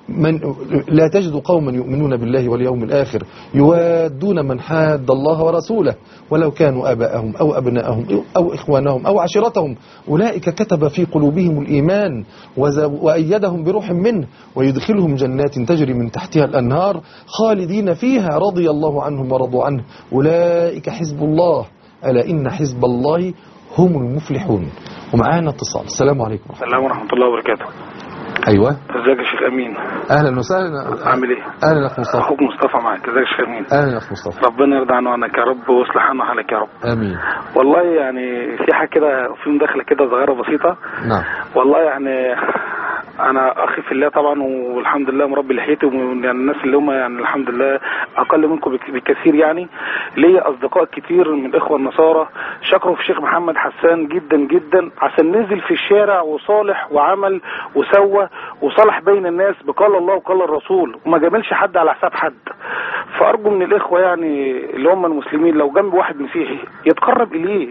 Speaker 1: لا تجد قوما يؤمنون بالله واليوم الآخر يوادون من حاد الله ورسوله ولو كانوا آباءهم أو أبناءهم أو إخوانهم أو عشيرتهم أولئك كتب في قلوبهم الإيمان وأيدهم بروح منه ويدخلهم جنات تجري من تحتها الأنهار خالدين فيها رضي الله عنهم ورضوا عنه أولئك حزب الله ألا إن حزب الله هم المفلحون. ومعانا اتصال. السلام عليكم.
Speaker 3: السلام ورحمة الله وبركاته.
Speaker 1: ايوه،
Speaker 3: ازيك يا شيخ امين؟
Speaker 1: اهلا وسهلا.
Speaker 3: عامل ايه؟
Speaker 1: اهلا يا اخ مصطفى.
Speaker 3: اخوك مصطفى معاك. ازيك يا شيخ امين؟
Speaker 1: اهلا يا اخ مصطفى.
Speaker 3: ربنا يرضى عنك يا رب ويصلح عنا حالك يا رب.
Speaker 1: امين.
Speaker 3: والله يعني في حاجه كده، في مداخله كده صغيره بسيطه.
Speaker 1: نعم.
Speaker 3: والله يعني انا اخي في الله طبعا، والحمد لله مربي لحيتي، ومن الناس اللي هم يعني الحمد لله اقل منكم بكثير. يعني ليا اصدقاء كتير من الاخوه النصارى شكروا في الشيخ محمد حسان جدا جدا، عشان نزل في الشارع وصالح وعمل وسوى وصالح بين الناس بقال الله وقال الرسول، وما جاملش حد على حساب حد. فارجو من الاخوه يعني اللي هم المسلمين لو جنب واحد مسيحي يتقرب اليه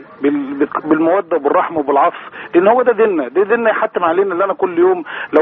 Speaker 3: بالموده وبالرحمه وبالعطف، لان هو ده ديننا يحتم علينا. اللي انا كل يوم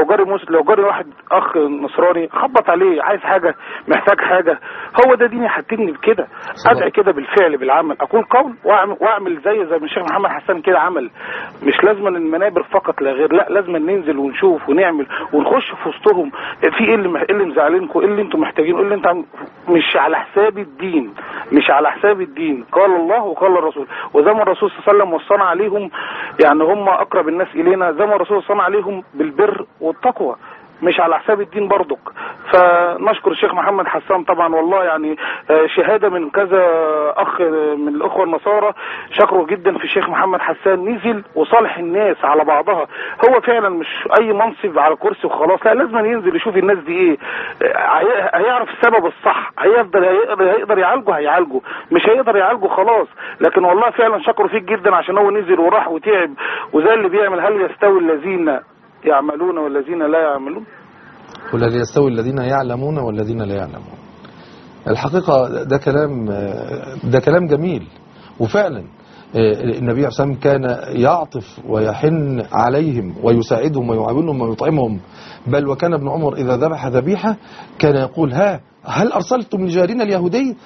Speaker 3: لو جاري واحد اخ نصراني خبط عليه عايز حاجه محتاج حاجه، هو ده ديني يحتمني بكده. ادعي كده بالفعل بالعمل، اقول قول واعمل زي ما الشيخ محمد حسان كده عمل. مش لازم المنابر فقط لا غير، لا لازم ننزل ونشوف ونعمل ونخش في وسطهم. في ايه اللي مزعلينكم، ايه اللي انتم محتاجين، ايه اللي انت مش على حساب الدين، مش على حساب الدين. قال الله وقال الرسول، وزي ما الرسول صلى الله عليه وسلم وصانا عليهم، يعني هم اقرب الناس الينا، زي ما الرسول وصانا عليهم بالبر والتقوى، مش على حساب الدين برضك. فنشكر الشيخ محمد حسان طبعا، والله يعني شهادة من كذا أخ من الأخوة النصارى شكروا جدا في الشيخ محمد حسان، نزل وصالح الناس على بعضها. هو فعلا مش أي منصب على كرسي وخلاص، لا لازم ينزل يشوف الناس دي إيه، هيعرف السبب الصح، هيقدر يعالجه، مش هيقدر يعالجه خلاص. لكن والله فعلا شكروا فيك جدا عشان هو نزل وراح وتعب، وزي اللي بيعمل هل يستوي الذين يعملون والذين لا يعملون؟
Speaker 1: قل هل يستوي الذين يعلمون والذين لا يعلمون. الحقيقة ده كلام جميل، وفعلا النبي عليه الصلاة والسلام كان يعطف ويحن عليهم ويساعدهم ويعاونهم ويطعمهم. بل وكان ابن عمر إذا ذبح ذبيحة كان يقول هل أرسلتم لجارنا اليهودي؟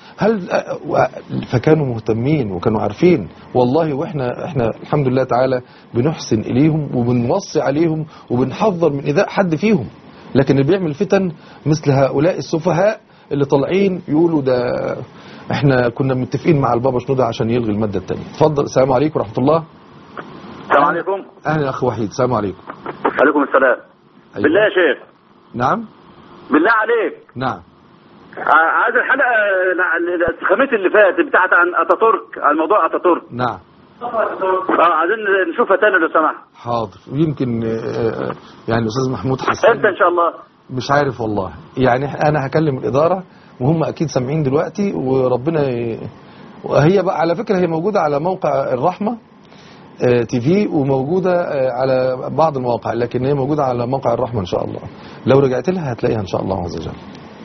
Speaker 1: فكانوا مهتمين وكانوا عارفين والله. وإحنا الحمد لله تعالى بنحسن إليهم وبنوصي عليهم وبنحذر من إيذاء حد فيهم. لكن اللي بيعمل فتن مثل هؤلاء السفهاء اللي طالعين يقولوا ده احنا كنا متفقين مع البابا شنودة عشان يلغي المادة الثانية. اتفضل. السلام عليكم ورحمة الله.
Speaker 2: السلام عليكم.
Speaker 1: اهلا يا اخ وحيد. السلام عليكم.
Speaker 2: وعليكم السلام. أيوة. بالله يا شيخ.
Speaker 1: نعم.
Speaker 2: بالله عليك.
Speaker 1: نعم.
Speaker 2: عايز الحلقة الخميس اللي فات بتاعت عن اتاتورك، عن موضوع اتاتورك.
Speaker 1: نعم.
Speaker 2: عايزين نشوفها تاني لو سمحت.
Speaker 1: حاضر. يمكن يعني الاستاذ محمود حسان
Speaker 2: امتى ان شاء الله؟
Speaker 1: مش عارف والله. يعني انا هكلم الاداره وهم اكيد سامعين دلوقتي، وربنا وهي بقى على فكره هي موجوده على موقع الرحمه تي في، وموجوده على بعض المواقع، لكن هي موجوده على موقع الرحمه ان شاء الله. لو رجعت لها هتلاقيها ان شاء الله عز وجل.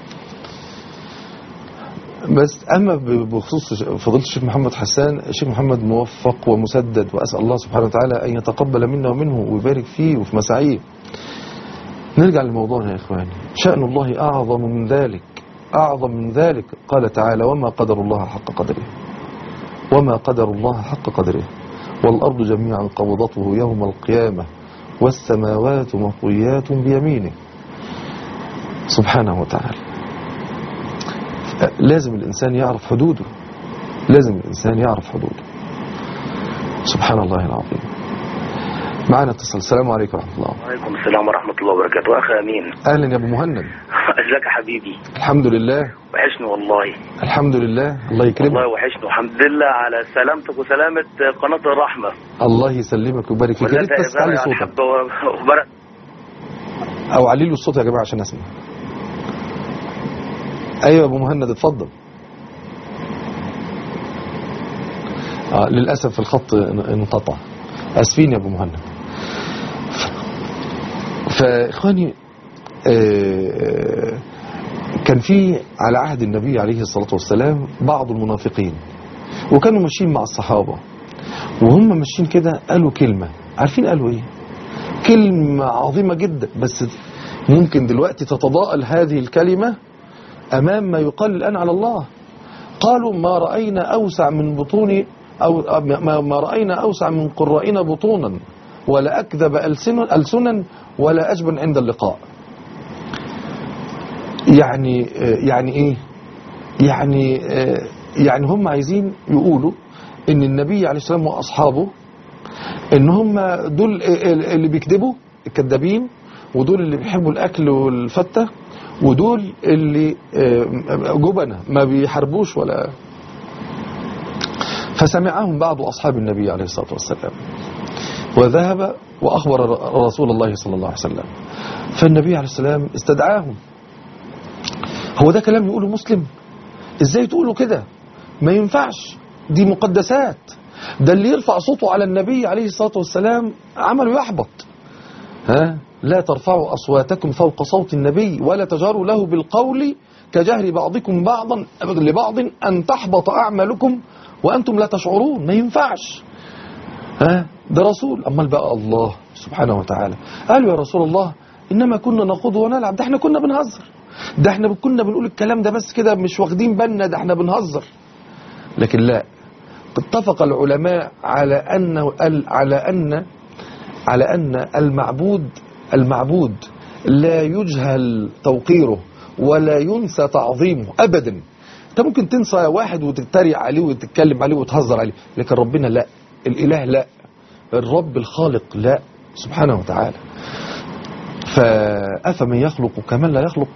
Speaker 1: بس أما بخصوص فضيلة الشيخ محمد حسان، الشيخ محمد موفق ومسدد، وأسأل الله سبحانه وتعالى أن يتقبل منا ومنه ويبارك فيه وفي مساعيه. نرجع لموضوعنا يا إخواني. شأن الله أعظم من ذلك، أعظم من ذلك. قال تعالى وما قدر الله حق قدره، وما قدر الله حق قدره، والأرض جميعا قبضته يوم القيامة والسماوات مطويات بيمينه سبحانه وتعالى. لازم الإنسان يعرف حدوده، لازم الإنسان يعرف حدوده. سبحان الله العظيم. معنا اتصل. السلام عليكم ورحمة الله.
Speaker 4: وعليكم السلام ورحمة الله وبركاته. أخي أمين.
Speaker 1: أهلا يا أبو مهند.
Speaker 4: ازيك يا حبيبي؟
Speaker 1: الحمد لله.
Speaker 4: وحشني والله.
Speaker 1: الحمد لله. الله يكرمك.
Speaker 4: والله وحشني، والحمد لله على سلامتك وسلامة قناة الرحمة.
Speaker 1: الله يسلمك ويبارك فيك. يا ريت بس تعلي صوتك أو علي له الصوت يا جماعة عشان أسمع. أيوة يا أبو مهند اتفضل. للأسف الخط انقطع، أسفين يا أبو مهند. فإخواني كان في على عهد النبي عليه الصلاة والسلام بعض المنافقين، وكانوا ماشيين مع الصحابة، وهم ماشيين كده قالوا كلمة. عارفين قالوا ايه؟ كلمة عظيمة جدا، بس ممكن دلوقتي تتضاءل هذه الكلمة أمام ما يقال الآن على الله. قالوا ما رأينا أوسع من بطون أو ما رأينا أوسع من قرائنا بطونا ولا أكذب ألسنا ولا أجبن عند اللقاء. يعني إيه؟ يعني هم عايزين يقولوا إن النبي عليه السلام وأصحابه إن هم دول اللي بيكذبوا الكذابين، ودول اللي بيحبوا الأكل والفتة، ودول اللي جبنة ما بيحاربوش ولا. فسمعهم بعض أصحاب النبي عليه الصلاة والسلام وذهب وأخبر رسول الله صلى الله عليه وسلم. فالنبي عليه السلام استدعاهم. هو ده كلام يقوله مسلم؟ ازاي تقولوا كده؟ ما ينفعش، دي مقدسات. ده اللي يرفع صوته على النبي عليه الصلاة والسلام عمله يحبط. لا ترفعوا أصواتكم فوق صوت النبي ولا تجهروا له بالقول كجهر بعضكم بعضا لبعض أن تحبط أعمالكم وأنتم لا تشعرون. ما ينفعش. ده رسول. أمال بقى الله سبحانه وتعالى قالوا يا رسول الله إنما كنا نخوض ونلعب، ده احنا كنا بنهزر، ده احنا كنا بنقول الكلام ده بس كده مش واخدين بالنا، ده احنا بنهزر. لكن لا، اتفق العلماء على أن المعبود لا يجهل توقيره ولا ينسى تعظيمه أبدا. انت ممكن تنسى واحد وتتريق عليه وتتكلم عليه وتهزر عليه، لكن ربنا لا، الإله لا، الرب الخالق لا سبحانه وتعالى. فأفمن يخلق كمن لا يخلق.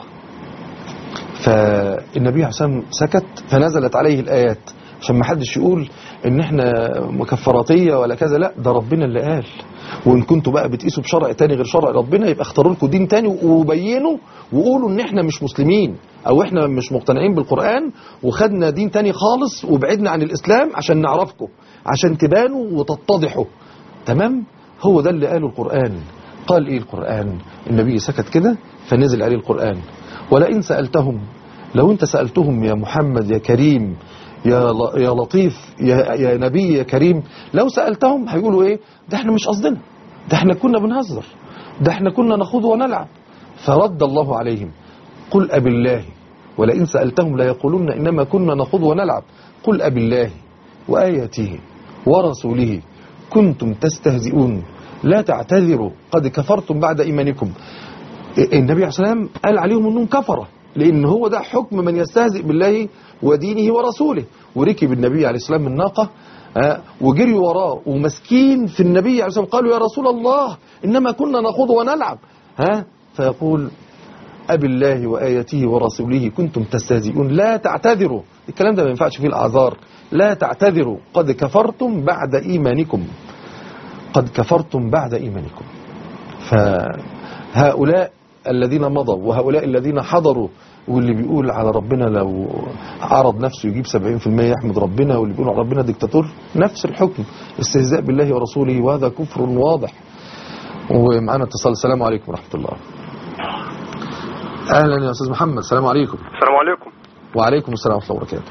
Speaker 1: فالنبي عليه الصلاة والسلام سكت، فنزلت عليه الآيات عشان ما حدش يقول ان احنا مكفراتية ولا كذا. لا، ده ربنا اللي قال. وان كنتوا بقى بتقيسوا بشرع تاني غير شرع ربنا يبقى اختاروا لكم دين تاني وبينوا وقولوا ان احنا مش مسلمين او احنا مش مقتنعين بالقرآن وخدنا دين تاني خالص وبعدنا عن الاسلام عشان نعرفكم، عشان تبانوا وتتضحوا. تمام؟ هو ده اللي قاله القرآن. قال ايه القرآن؟ النبي سكت كده فنزل عليه القرآن. ولئن سألتهم، لو انت سألتهم يا محمد يا كريم يا لطيف يا نبي يا كريم، لو سألتهم هيقولوا ايه؟ ده احنا مش قصدنا، ده احنا كنا بنهزر، ده احنا كنا نخوض ونلعب. فرد الله عليهم قل أبالله، ولئن سألتهم لا يقولون إنما كنا نخوض ونلعب، قل أبالله وآياته ورسوله كنتم تستهزئون لا تعتذروا قد كفرتم بعد إيمانكم. النبي عليه الصلاة والسلام قال عليهم أنهم كفرة، لأن هو ده حكم من يستهزئ بالله ودينه ورسوله. وركب النبي عليه الصلاة والسلام الناقة وجري وراه ومسكين في النبي عليه الصلاة والسلام، قالوا يا رسول الله إنما كنا نخوض ونلعب. فيقول أبالله وآياته ورسوله كنتم تستهزئون لا تعتذروا. الكلام ده ما ينفعش فيه الأعذار. لا تعتذروا قد كفرتم بعد إيمانكم، قد كفرتم بعد إيمانكم. فهؤلاء الذين مضوا وهؤلاء الذين حضروا، واللي بيقول على ربنا لو عرض نفسه يجيب 70% يحمد ربنا، واللي بيقول على ربنا ديكتاتور، نفس الحكم، استهزاء بالله ورسوله، وهذا كفر واضح. ومعنا اتصال. السلام عليكم ورحمة الله. أهلا يا أستاذ محمد. السلام عليكم.
Speaker 5: السلام عليكم.
Speaker 1: وعليكم السلام ورحمة الله وبركاته.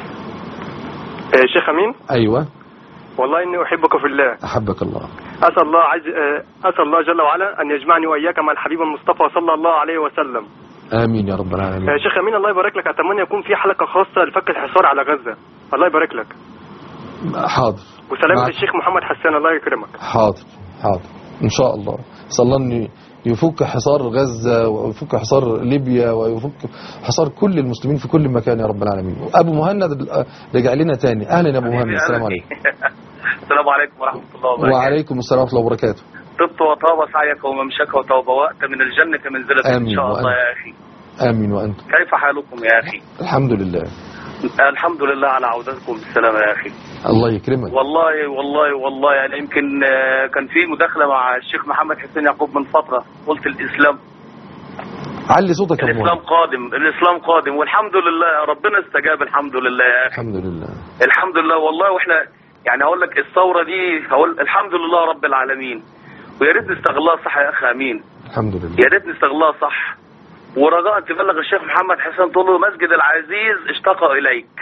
Speaker 5: شيخ أمين.
Speaker 1: أيوة.
Speaker 5: والله إني أحبك في الله.
Speaker 1: أحبك الله.
Speaker 5: أسأل الله جل وعلا أن يجمعني وإياك مع الحبيب المصطفى صلى الله عليه وسلم.
Speaker 1: آمين يا رب العالمين.
Speaker 5: شيخ أمين الله يبارك لك، أتمنى يكون في حلقة خاصة لفك الحصار على غزة. الله يبارك لك.
Speaker 1: حاضر.
Speaker 5: وسلامة الشيخ محمد حسان. الله يكرمك.
Speaker 1: حاضر حاضر إن شاء الله. صلى الله أن يفك حصار غزة ويفك حصار ليبيا ويفك حصار كل المسلمين في كل مكان يا رب العالمين. أبو مهند رجع لنا تاني. أهلا يا أبو مهند. السلام عليكم.
Speaker 4: السلام عليكم ورحمة الله وبركاته.
Speaker 1: وعليكم السلام ورحمة الله وبركاته.
Speaker 4: طبت وطاب سعيك وممشك وتبوأت من الجنة منزلة إن شاء الله يا أخي.
Speaker 1: آمين. وأنت
Speaker 4: كيف حالكم يا أخي؟
Speaker 1: الحمد لله.
Speaker 4: الحمد لله على عودتكم بالسلامة يا أخي.
Speaker 1: الله يكرمك.
Speaker 4: والله يعني يمكن كان في مداخلة مع الشيخ محمد حسين يعقوب من فترة، قلت الإسلام
Speaker 1: علي صوتك يا
Speaker 4: الإسلام قادم والحمد لله ربنا استجاب الحمد لله يا أخي. الحمد لله والله. وإحنا يعني هقول لك الثورة دي الحمد لله رب العالمين، ويا ريت نستغلها صح يا أخي. أمين.
Speaker 1: الحمد لله.
Speaker 4: يا ريت نستغلها صح، ورجاء تبلغ الشيخ محمد حسين تقول له مسجد العزيز اشتاق إليك.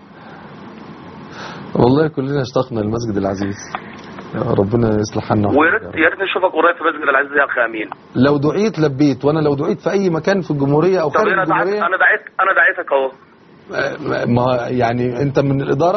Speaker 1: والله كلنا اشتقنا المسجد العزيز، ربنا يصلح حالنا.
Speaker 4: ويا ريت نشوفك قريب في مسجد العزيز يا أخي. أمين.
Speaker 1: لو دعيت لبيت، وانا لو دعيت في اي مكان في الجمهورية او خارج الجمهورية.
Speaker 4: انا دعيتك اهو.
Speaker 1: ما يعني انت من الإدارة؟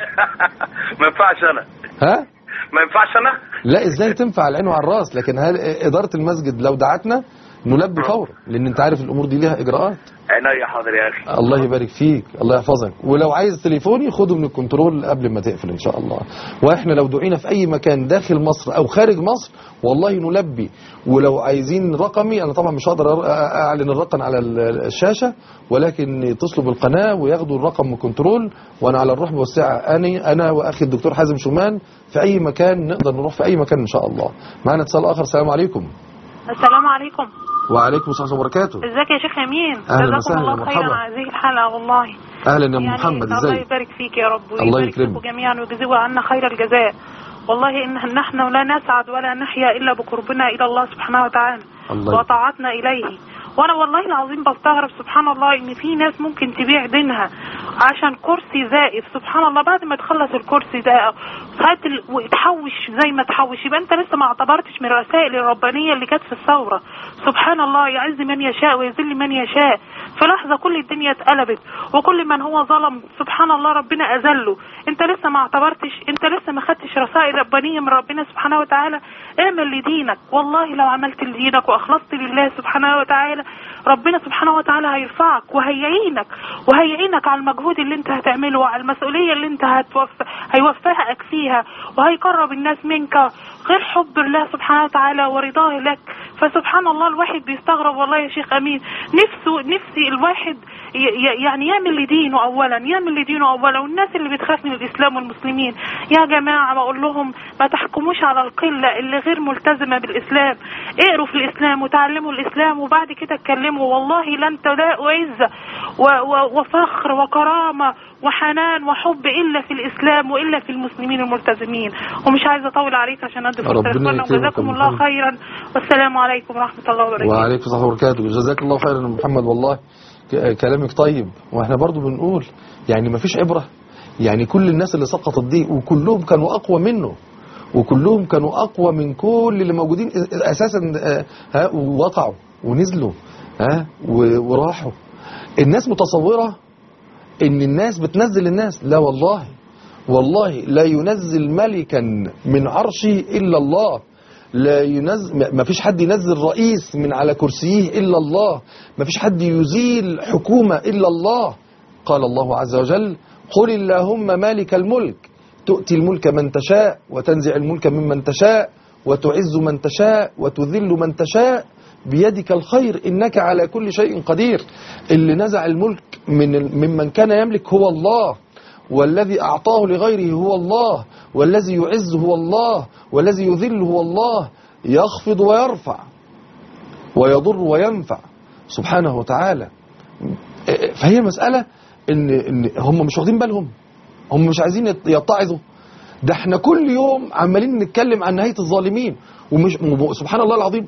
Speaker 4: ما ينفعش انا.
Speaker 1: ها؟
Speaker 4: ما ينفعش انا؟
Speaker 1: لا، ازاي تنفع على العين وعلى الراس، لكن هل إدارة المسجد لو دعتنا نلبي فورا، لان انت عارف الامور دي ليها اجراءات.
Speaker 4: عينيا حاضر يا اخي.
Speaker 1: الله يبارك فيك، الله يحفظك. ولو عايز تليفوني خده من الكنترول قبل ما تقفل ان شاء الله. واحنا لو دعينا في اي مكان داخل مصر او خارج مصر والله نلبي. ولو عايزين رقمي، انا طبعا مش هقدر اعلن الرقم على الشاشة، ولكن يتصلوا بالقناة وياخدوا الرقم من الكنترول، وانا على الرحب والسعة انا واخي الدكتور حازم شومان في اي مكان نقدر نروح في اي مكان ان شاء الله. معنا اتصال اخر. السلام عليكم.
Speaker 6: السلام عليكم.
Speaker 1: وعليكم السلام وبركاته.
Speaker 6: ازيك يا شيخ امين؟
Speaker 1: اهلا وسهلا.
Speaker 6: الله خيرا على هذه الحلقه والله.
Speaker 1: اهلا يا محمد. ازيك؟
Speaker 6: الله يبارك فيك يا رب
Speaker 1: الله يكرمك
Speaker 6: جميعا ويجزيه عنا خير الجزاء. والله ان نحن لا نسعد ولا نحيا الا بقربنا الى الله سبحانه وتعالى وطاعتنا اليه. وانا والله العظيم بستغرب سبحان الله ان في ناس ممكن تبيع دينها عشان كرسي زائف. سبحان الله، بعد ما تخلص الكرسي ده وتحوش زي ما تحوش، يبقى انت لسه ما اعتبرتش من الرسائل الربانيه اللي كانت في الثوره. سبحان الله، يعز من يشاء ويذل من يشاء. في لحظه كل الدنيا اتقلبت، وكل من هو ظلم سبحان الله ربنا اذله. انت لسه ما اعتبرتش، انت لسه ما خدتش رسائل ربانيه من ربنا سبحانه وتعالى. اعمل لدينك، والله لو عملت لدينك واخلصت لله سبحانه وتعالى ربنا سبحانه وتعالى هيرفعك وهيعينك على المجهود اللي انت هتعمله وعلى المسؤولية اللي انت هيوفقك فيها، وهيقرب الناس منك غير حب الله سبحانه وتعالى ورضاه لك. فسبحان الله الواحد بيستغرب والله يا شيخ امين. نفسي الواحد يعني يعمل لدينه اولا، والناس اللي بتخاف من الاسلام والمسلمين يا جماعه بقول لهم ما تحكموش على القله اللي غير ملتزمه بالاسلام. اقروا في الاسلام وتعلموا الاسلام وبعد كده اتكلموا. والله لن تلاقوا عزه وفخر وكرامه وحنان وحب الا في الاسلام والا في المسلمين الملتزمين. ومش عايزه اطول عليك عشان ادي فرصه. جزاكم الله خيرا والسلام عليكم ورحمه الله وبركاته.
Speaker 1: وعليكم السلام وبركاته. جزاك الله خيرا يا محمد. والله كلامك طيب، واحنا برضو بنقول يعني ما فيش عبرة. يعني كل الناس اللي سقطت دي وكلهم كانوا اقوى منه، وكلهم كانوا اقوى من كل اللي موجودين اساسا. ووقعوا ونزلوا وراحوا. الناس متصورة ان الناس بتنزل الناس. لا والله لا ينزل ملكا من عرشه الا الله. لا ينزل، ما فيش حد ينزل رئيس من على كرسيه إلا الله. ما فيش حد يزيل حكومة إلا الله. قال الله عز وجل: قل اللهم مالك الملك تؤتي الملك من تشاء وتنزع الملك ممن تشاء وتعز من تشاء وتذل من تشاء بيدك الخير إنك على كل شيء قدير. اللي نزع الملك ممن كان يملك هو الله، والذي أعطاه لغيره هو الله، والذي يعز هو الله، والذي يذل هو الله، يخفض ويرفع ويضر وينفع سبحانه وتعالى. فهي مسألة إن هم مش واخدين بالهم، هم مش عايزين يتعظوا. ده احنا كل يوم عمالين نتكلم عن نهاية الظالمين، ومش سبحان الله العظيم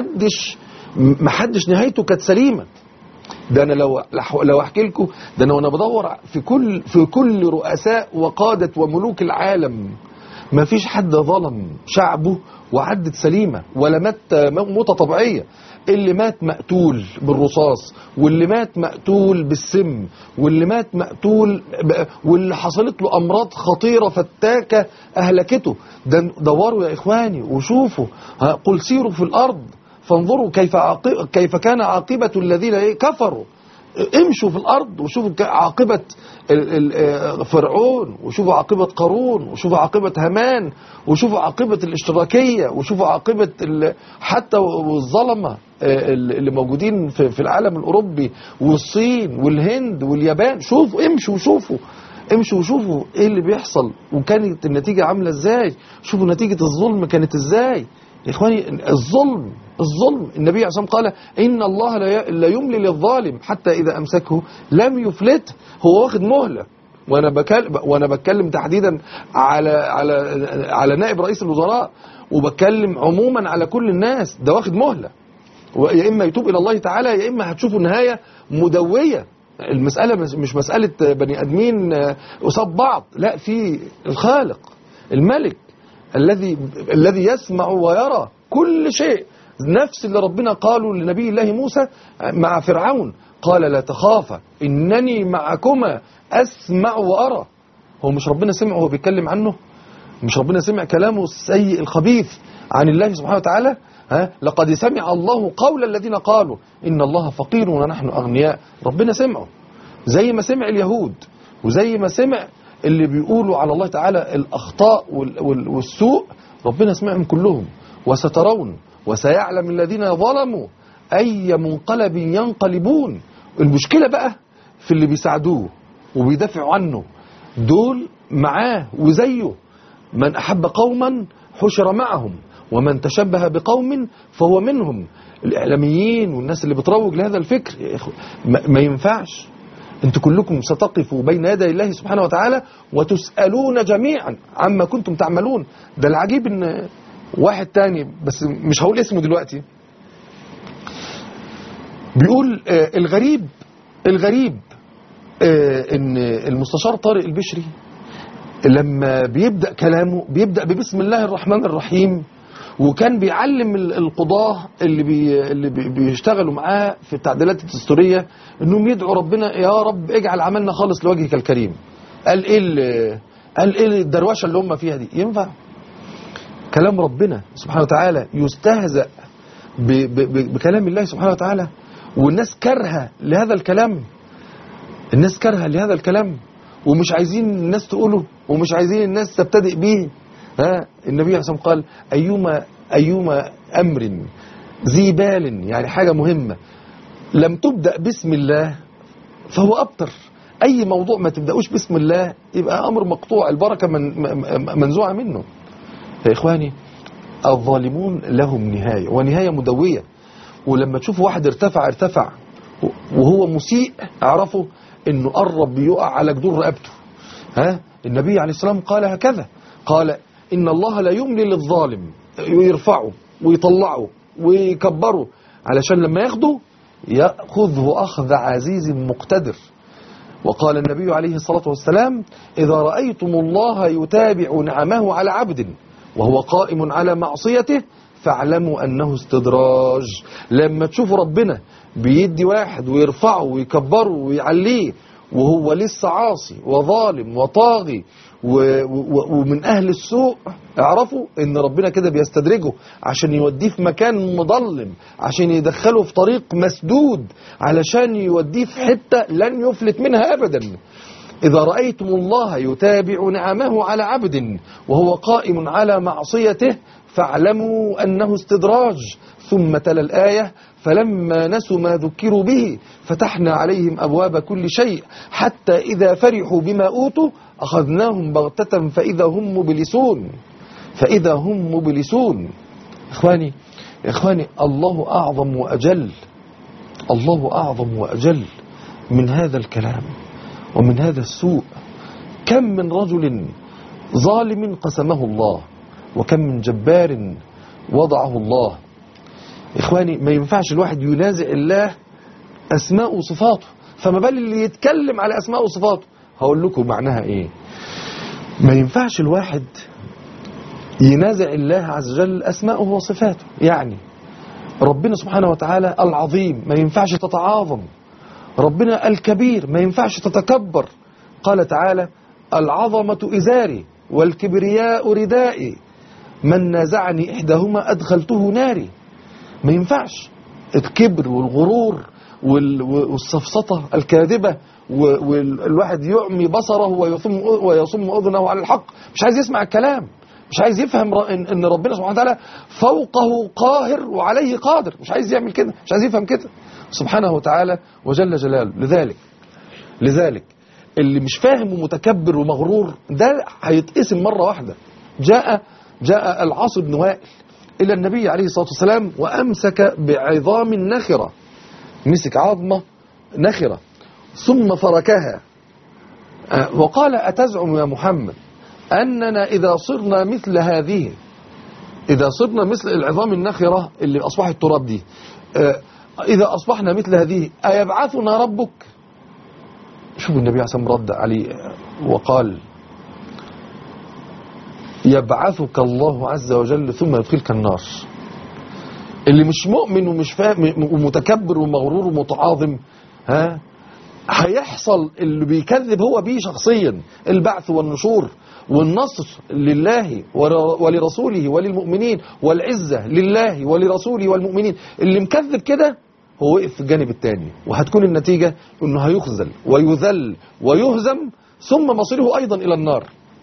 Speaker 1: ما حدش نهايته كانت سليمة. ده انا لو احكي لكم، ده انا وانا بدور في كل رؤساء وقادة وملوك العالم ما فيش حد ظلم شعبه وعدت سليمة ولا مات موتة طبيعية. اللي مات مقتول بالرصاص، واللي مات مقتول بالسم، واللي مات مقتول واللي حصلت له أمراض خطيرة فتاكة أهلكته. دوروا يا إخواني وشوفوا، قل سيروا في الأرض فانظروا كيف كان عاقبة الذين كفروا. امشوا في الأرض وشوفوا عاقبة فرعون، وشوفوا عاقبة قارون، وشوفوا عاقبة هامان، وشوفوا عاقبة الاشتراكية، وشوفوا عاقبة حتى الظلمة اللي موجودين في العالم الأوروبي والصين والهند واليابان. شوفوا، امشوا وشوفوا ايه اللي بيحصل وكانت النتيجة عاملة ازاي. شوفوا نتيجة الظلم كانت ازاي يا إخواني. الظلم النبي عليه الصلاة والسلام قال إن الله لا يملي للظالم حتى إذا أمسكه لم يفلته. هو واخد مهلة، وأنا بتكلم تحديدا على نائب رئيس الوزراء، وبتكلم عموما على كل الناس. ده واخد مهلة، يا إما يتوب إلى الله تعالى يا إما هتشوفوا نهاية مدوية. المسألة مش مسألة بني أدمين قصاد بعض، لا، في الخالق الملك الذي يسمع ويرى كل شيء. نفس اللي ربنا قاله لنبي الله موسى مع فرعون، قال لا تخافا إنني معكما أسمع وأرى. هو مش ربنا سمع وهو بيتكلم عنه؟ مش ربنا سمع كلامه السيء الخبيث عن الله سبحانه وتعالى؟ لقد سمع الله قول الذين قالوا إن الله فقير ونحن أغنياء. ربنا سمعه زي ما سمع اليهود، وزي ما سمع اللي بيقولوا على الله تعالى الأخطاء والسوء. ربنا سمعهم كلهم. وسترون وسيعلم الذين ظلموا أي منقلب ينقلبون. المشكلة بقى في اللي بيساعدوه وبيدافعوا عنه، دول معاه وزيه. من أحب قوما حشر معهم ومن تشبه بقوم فهو منهم. الإعلاميين والناس اللي بتروج لهذا الفكر ما ينفعش. انتوا كلكم ستقفوا بين يدي الله سبحانه وتعالى وتسألون جميعا عما كنتم تعملون. ده العجيب ان واحد تاني بس مش هقول اسمه دلوقتي بيقول الغريب ان المستشار طارق البشري لما بيبدأ كلامه بيبدأ ببسم الله الرحمن الرحيم، وكان بيعلم القضاة اللي بيشتغلوا معاه في التعديلات الدستورية انهم يدعوا ربنا يا رب اجعل عملنا خالص لوجهك الكريم. قال ايه الدروشة اللي هم فيها دي؟ ينفع كلام ربنا سبحانه وتعالى يستهزأ بكلام الله سبحانه وتعالى؟ والناس كرهة لهذا الكلام، الناس كرهة لهذا الكلام ومش عايزين الناس تقوله ومش عايزين الناس تبتدئ به. النبي عليه الصلاة والسلام قال أيما أمر ذي بال، يعني حاجة مهمة لم تبدأ باسم الله فهو أبتر. أي موضوع ما تبدأوش باسم الله يبقى أمر مقطوع، البركة منزوعة منه. يا إخواني الظالمون لهم نهاية ونهاية مدوية. ولما تشوفوا واحد ارتفع وهو مسيء اعرفوا انه قرب يقع على جدور رقبته. النبي عليه السلام قال هكذا، قال إن الله لا يملي للظالم، يرفعه ويطلعه ويكبره علشان لما يأخذه أخذ عزيز مقتدر. وقال النبي عليه الصلاة والسلام إذا رأيتم الله يتابع نعمه على عبد وهو قائم على معصيته فاعلموا أنه استدراج. لما تشوفوا ربنا بيدي واحد ويرفعه ويكبره ويعليه وهو لسه عاصي وظالم وطاغي ومن أهل السوء، اعرفوا ان ربنا كده بيستدرجه عشان يوديه في مكان مظلم، عشان يدخله في طريق مسدود، علشان يوديه في حتة لن يفلت منها أبدا. إذا رأيتم الله يتابع نعمه على عبد وهو قائم على معصيته فاعلموا أنه استدراج. ثم تلا الآية فلما نسوا ما ذكروا به فتحنا عليهم أبواب كل شيء حتى إذا فرحوا بما أوتوا أخذناهم بغتة فإذا هم مبلسون. إخواني الله أعظم وأجل من هذا الكلام ومن هذا السوء. كم من رجل ظالم قسمه الله وكم من جبار وضعه الله. إخواني ما ينفعش الواحد ينازع الله أسماء وصفاته، فما بال اللي يتكلم على أسماء وصفاته. هقول لكم معناها إيه. ما ينفعش الواحد ينازع الله عز وجل أسماءه وصفاته. يعني ربنا سبحانه وتعالى العظيم ما ينفعش تتعاظم، ربنا الكبير ما ينفعش تتكبر. قال تعالى العظمة إزاري والكبرياء ردائي من نازعني إحداهما أدخلته ناري. ما ينفعش الكبر والغرور والسفسطة الكاذبة والواحد يعمي بصره ويصم أذنه على الحق، مش عايز يسمع الكلام، مش عايز يفهم ان ربنا سبحانه وتعالى فوقه قاهر وعليه قادر، مش عايز يعمل كده، مش عايز يفهم كده سبحانه وتعالى وجل جلاله. لذلك اللي مش فاهم ومتكبر ومغرور ده هيتقسم مرة واحدة. جاء العاص بن وائل إلى النبي عليه الصلاة والسلام وأمسك بعظام نخرة، مسك عظمة نخرة ثم فركها وقال أتزعم يا محمد أننا إذا صرنا مثل هذه، إذا صرنا مثل العظام النخرة اللي أصبحت تراب دي، إذا أصبحنا مثل هذه أيبعثنا ربك؟ شوف النبي عليه الصلاة والسلام رد عليه وقال يبعثك الله عز وجل ثم يدخلك النار. اللي مش مؤمن ومش فاهم ومتكبر ومغرور ومتعاظم هيحصل اللي بيكذب هو بيه شخصيا، البعث والنشور والنصر لله ولرسوله وللمؤمنين والعزة لله ولرسوله والمؤمنين. اللي مكذب كده هو وقف في الجانب الثاني، وهتكون النتيجة انه هيخذل ويذل ويهزم ثم مصيره ايضا الى النار.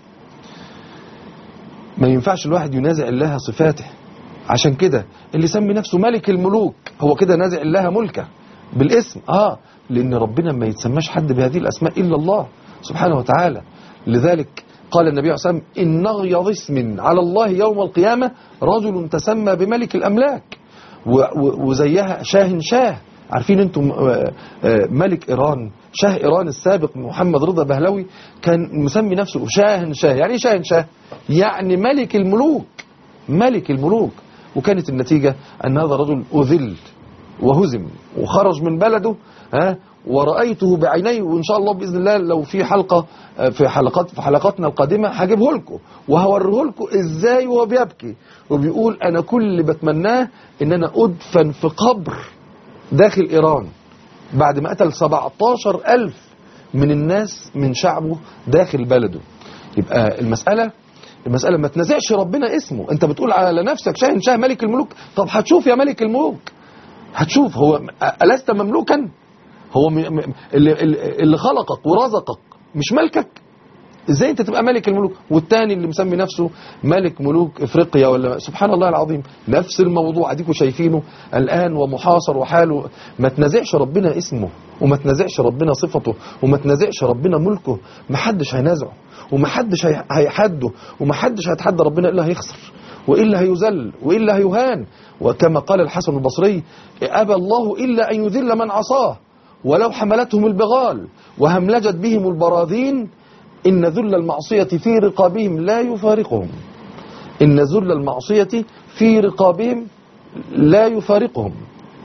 Speaker 1: ما ينفعش الواحد ينازع الله صفاته. عشان كده اللي سمي نفسه ملك الملوك هو كده نازع الله ملكه بالاسم، لان ربنا ما يتسماش حد بهذه الاسماء الا الله سبحانه وتعالى. لذلك قال النبي عليه الصلاة والسلام إن أغيظ اسم على الله يوم القيامة رجل تسمى بملك الأملاك. وزيها شاه. عارفين انتم ملك إيران، شاه إيران السابق محمد رضا بهلوي كان مسمي نفسه شاه. يعني شاه يعني ملك الملوك. وكانت النتيجة أن هذا الرجل أذل وهزم وخرج من بلده ورأيته بعيني. وإن شاء الله بإذن الله لو في حلقة في حلقاتنا القادمة هجيبه لكم وهوريه لكم إزاي وهو بيبكي وبيقول أنا كل اللي بتمناه إن أنا أدفن في قبر داخل إيران بعد ما قتل 17,000 من الناس من شعبه داخل بلده. يبقى المسألة ما تنازعش ربنا اسمه. أنت بتقول على نفسك شاه ملك الملوك، طب هتشوف يا ملك الملوك، هتشوف هو ألست مملوكا؟ هو اللي خلقك ورزقك مش ملكك؟ ازاي انت تبقى ملك الملوك؟ والتاني اللي مسمي نفسه ملك ملوك افريقيا ولا سبحان الله العظيم نفس الموضوع اديكوا شايفينه الان ومحاصر وحاله. ما تنازعش ربنا اسمه وما تنازعش ربنا صفته وما تنازعش ربنا ملكه. ما حدش هينازعه وما حدش هيحده وما حدش هيتحدى ربنا الا هيخسر والا هيذل والا هيهان. وكما قال الحسن البصري ابى الله الا ان يذل من عصاه ولو حملتهم البغال وهملجت بهم البراذين إن ذل المعصية في رقابهم لا يفارقهم. إن ذل المعصية في رقابهم لا يفارقهم.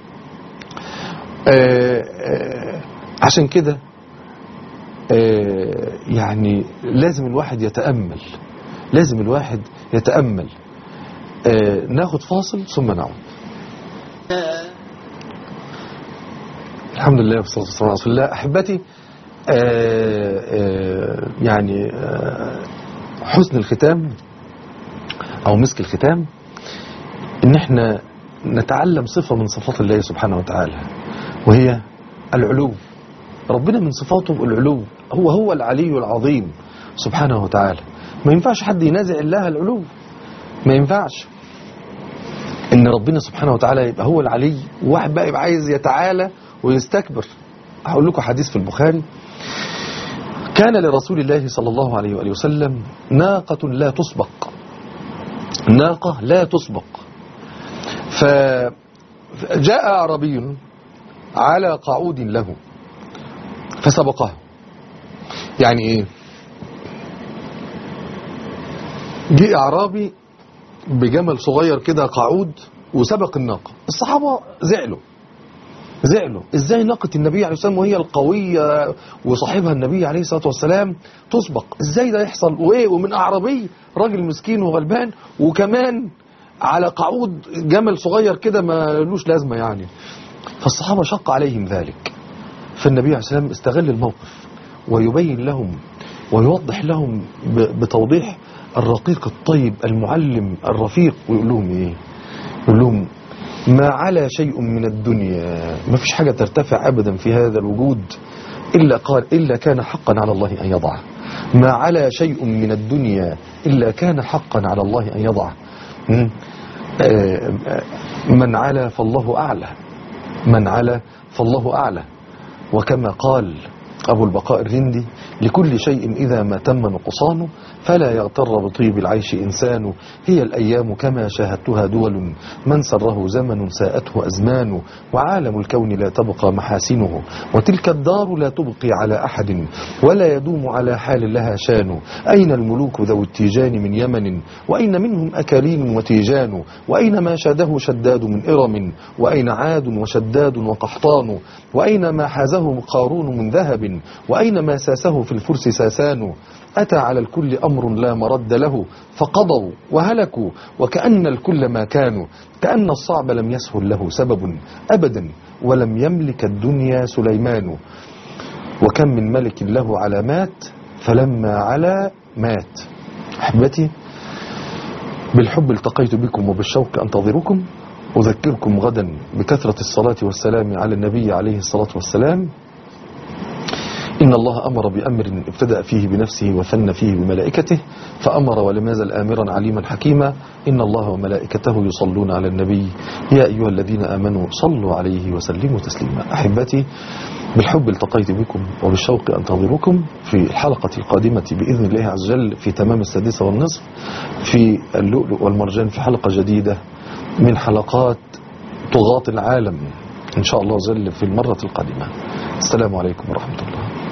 Speaker 1: عشان كده يعني لازم الواحد يتأمل. ناخد فاصل ثم نعود. الحمد لله والصلاة والسلام على رسول الله. أحبتي يعني حسن الختام أو مسك الختام إن احنا نتعلم صفة من صفات الله سبحانه وتعالى وهي العلو. ربنا من صفاته العلو، هو العلي العظيم سبحانه وتعالى. ما ينفعش حد ينازع الله العلو، ما ينفعش إن ربنا سبحانه وتعالى يبقى هو العلي وواحد بقى يبقى عايز يتعالى ويستكبر. هقول لكم حديث في البخاري كان لرسول الله صلى الله عليه وآله وسلم ناقة لا تسبق. فجاء أعرابي على قعود له فسبقه. يعني ايه؟ جاء أعرابي بجمل صغير كده قعود وسبق الناقة. الصحابة زعلوا زعلوا ازاي ناقة النبي عليه الصلاة والسلام وهي القوية وصاحبها النبي عليه الصلاة والسلام تسبق؟ ازاي ده يحصل؟ وايه ومن اعرابي راجل مسكين وغلبان وكمان على قعود جمل صغير كده ما لوش لازمة يعني. فالصحابة شق عليهم ذلك، فالنبي عليه الصلاة والسلام استغل الموقف ويبين لهم ويوضح لهم بتوضيح الرقيق الطيب المعلم الرفيق، ويقول لهم ايه؟ يقول لهم ما على شيء من الدنيا، ما فيش حاجة ترتفع أبدا في هذا الوجود إلا كان حقا على الله أن يضعه. ما على شيء من الدنيا إلا كان حقا على الله أن يضعه. من على فالله أعلى، من على فالله أعلى. وكما قال أبو البقاء الرندي لكل شيء إذا ما تم نقصانه فلا يغتر بطيب العيش إنسان، هي الأيام كما شاهدتها دول، من سره زمن ساءته أزمان، وعالم الكون لا تبقى محاسنه، وتلك الدار لا تبقي على أحد ولا يدوم على حال لها شان. أين الملوك ذو التيجان من يمن، وأين منهم أكاليم وتيجان، وأين ما شاده شداد من إرم، وأين عاد وشداد وقحطان، وأين ما حازه قارون من ذهب، وأين ما ساسه في الفرس ساسان. أتى على الكل أمر لا مرد له، فقضوا وهلكوا وكأن الكل ما كانوا، كأن الصعب لم يسهل له سبب أبدا، ولم يملك الدنيا سليمان. وكم من ملك له علامات فلما علا مات. أحبتي، بالحب التقيت بكم وبالشوق أنتظركم. أذكركم غدا بكثرة الصلاة والسلام على النبي عليه الصلاة والسلام. إن الله أمر بأمر ابتدأ فيه بنفسه وثنى فيه بملائكته، فأمر ولم يزل آمرا عليما حكيما. إن الله وملائكته يصلون على النبي يا أيها الذين آمنوا صلوا عليه وسلموا تسليما. أحبتي، بالحب التقيت بكم وبالشوق أنتظركم في الحلقة القادمة بإذن الله عز وجل في تمام 6:30 في اللؤلؤ والمرجان، في حلقة جديدة من حلقات طغاة العالم إن شاء الله عز وجل في المرة القادمة. السلام عليكم ورحمة الله.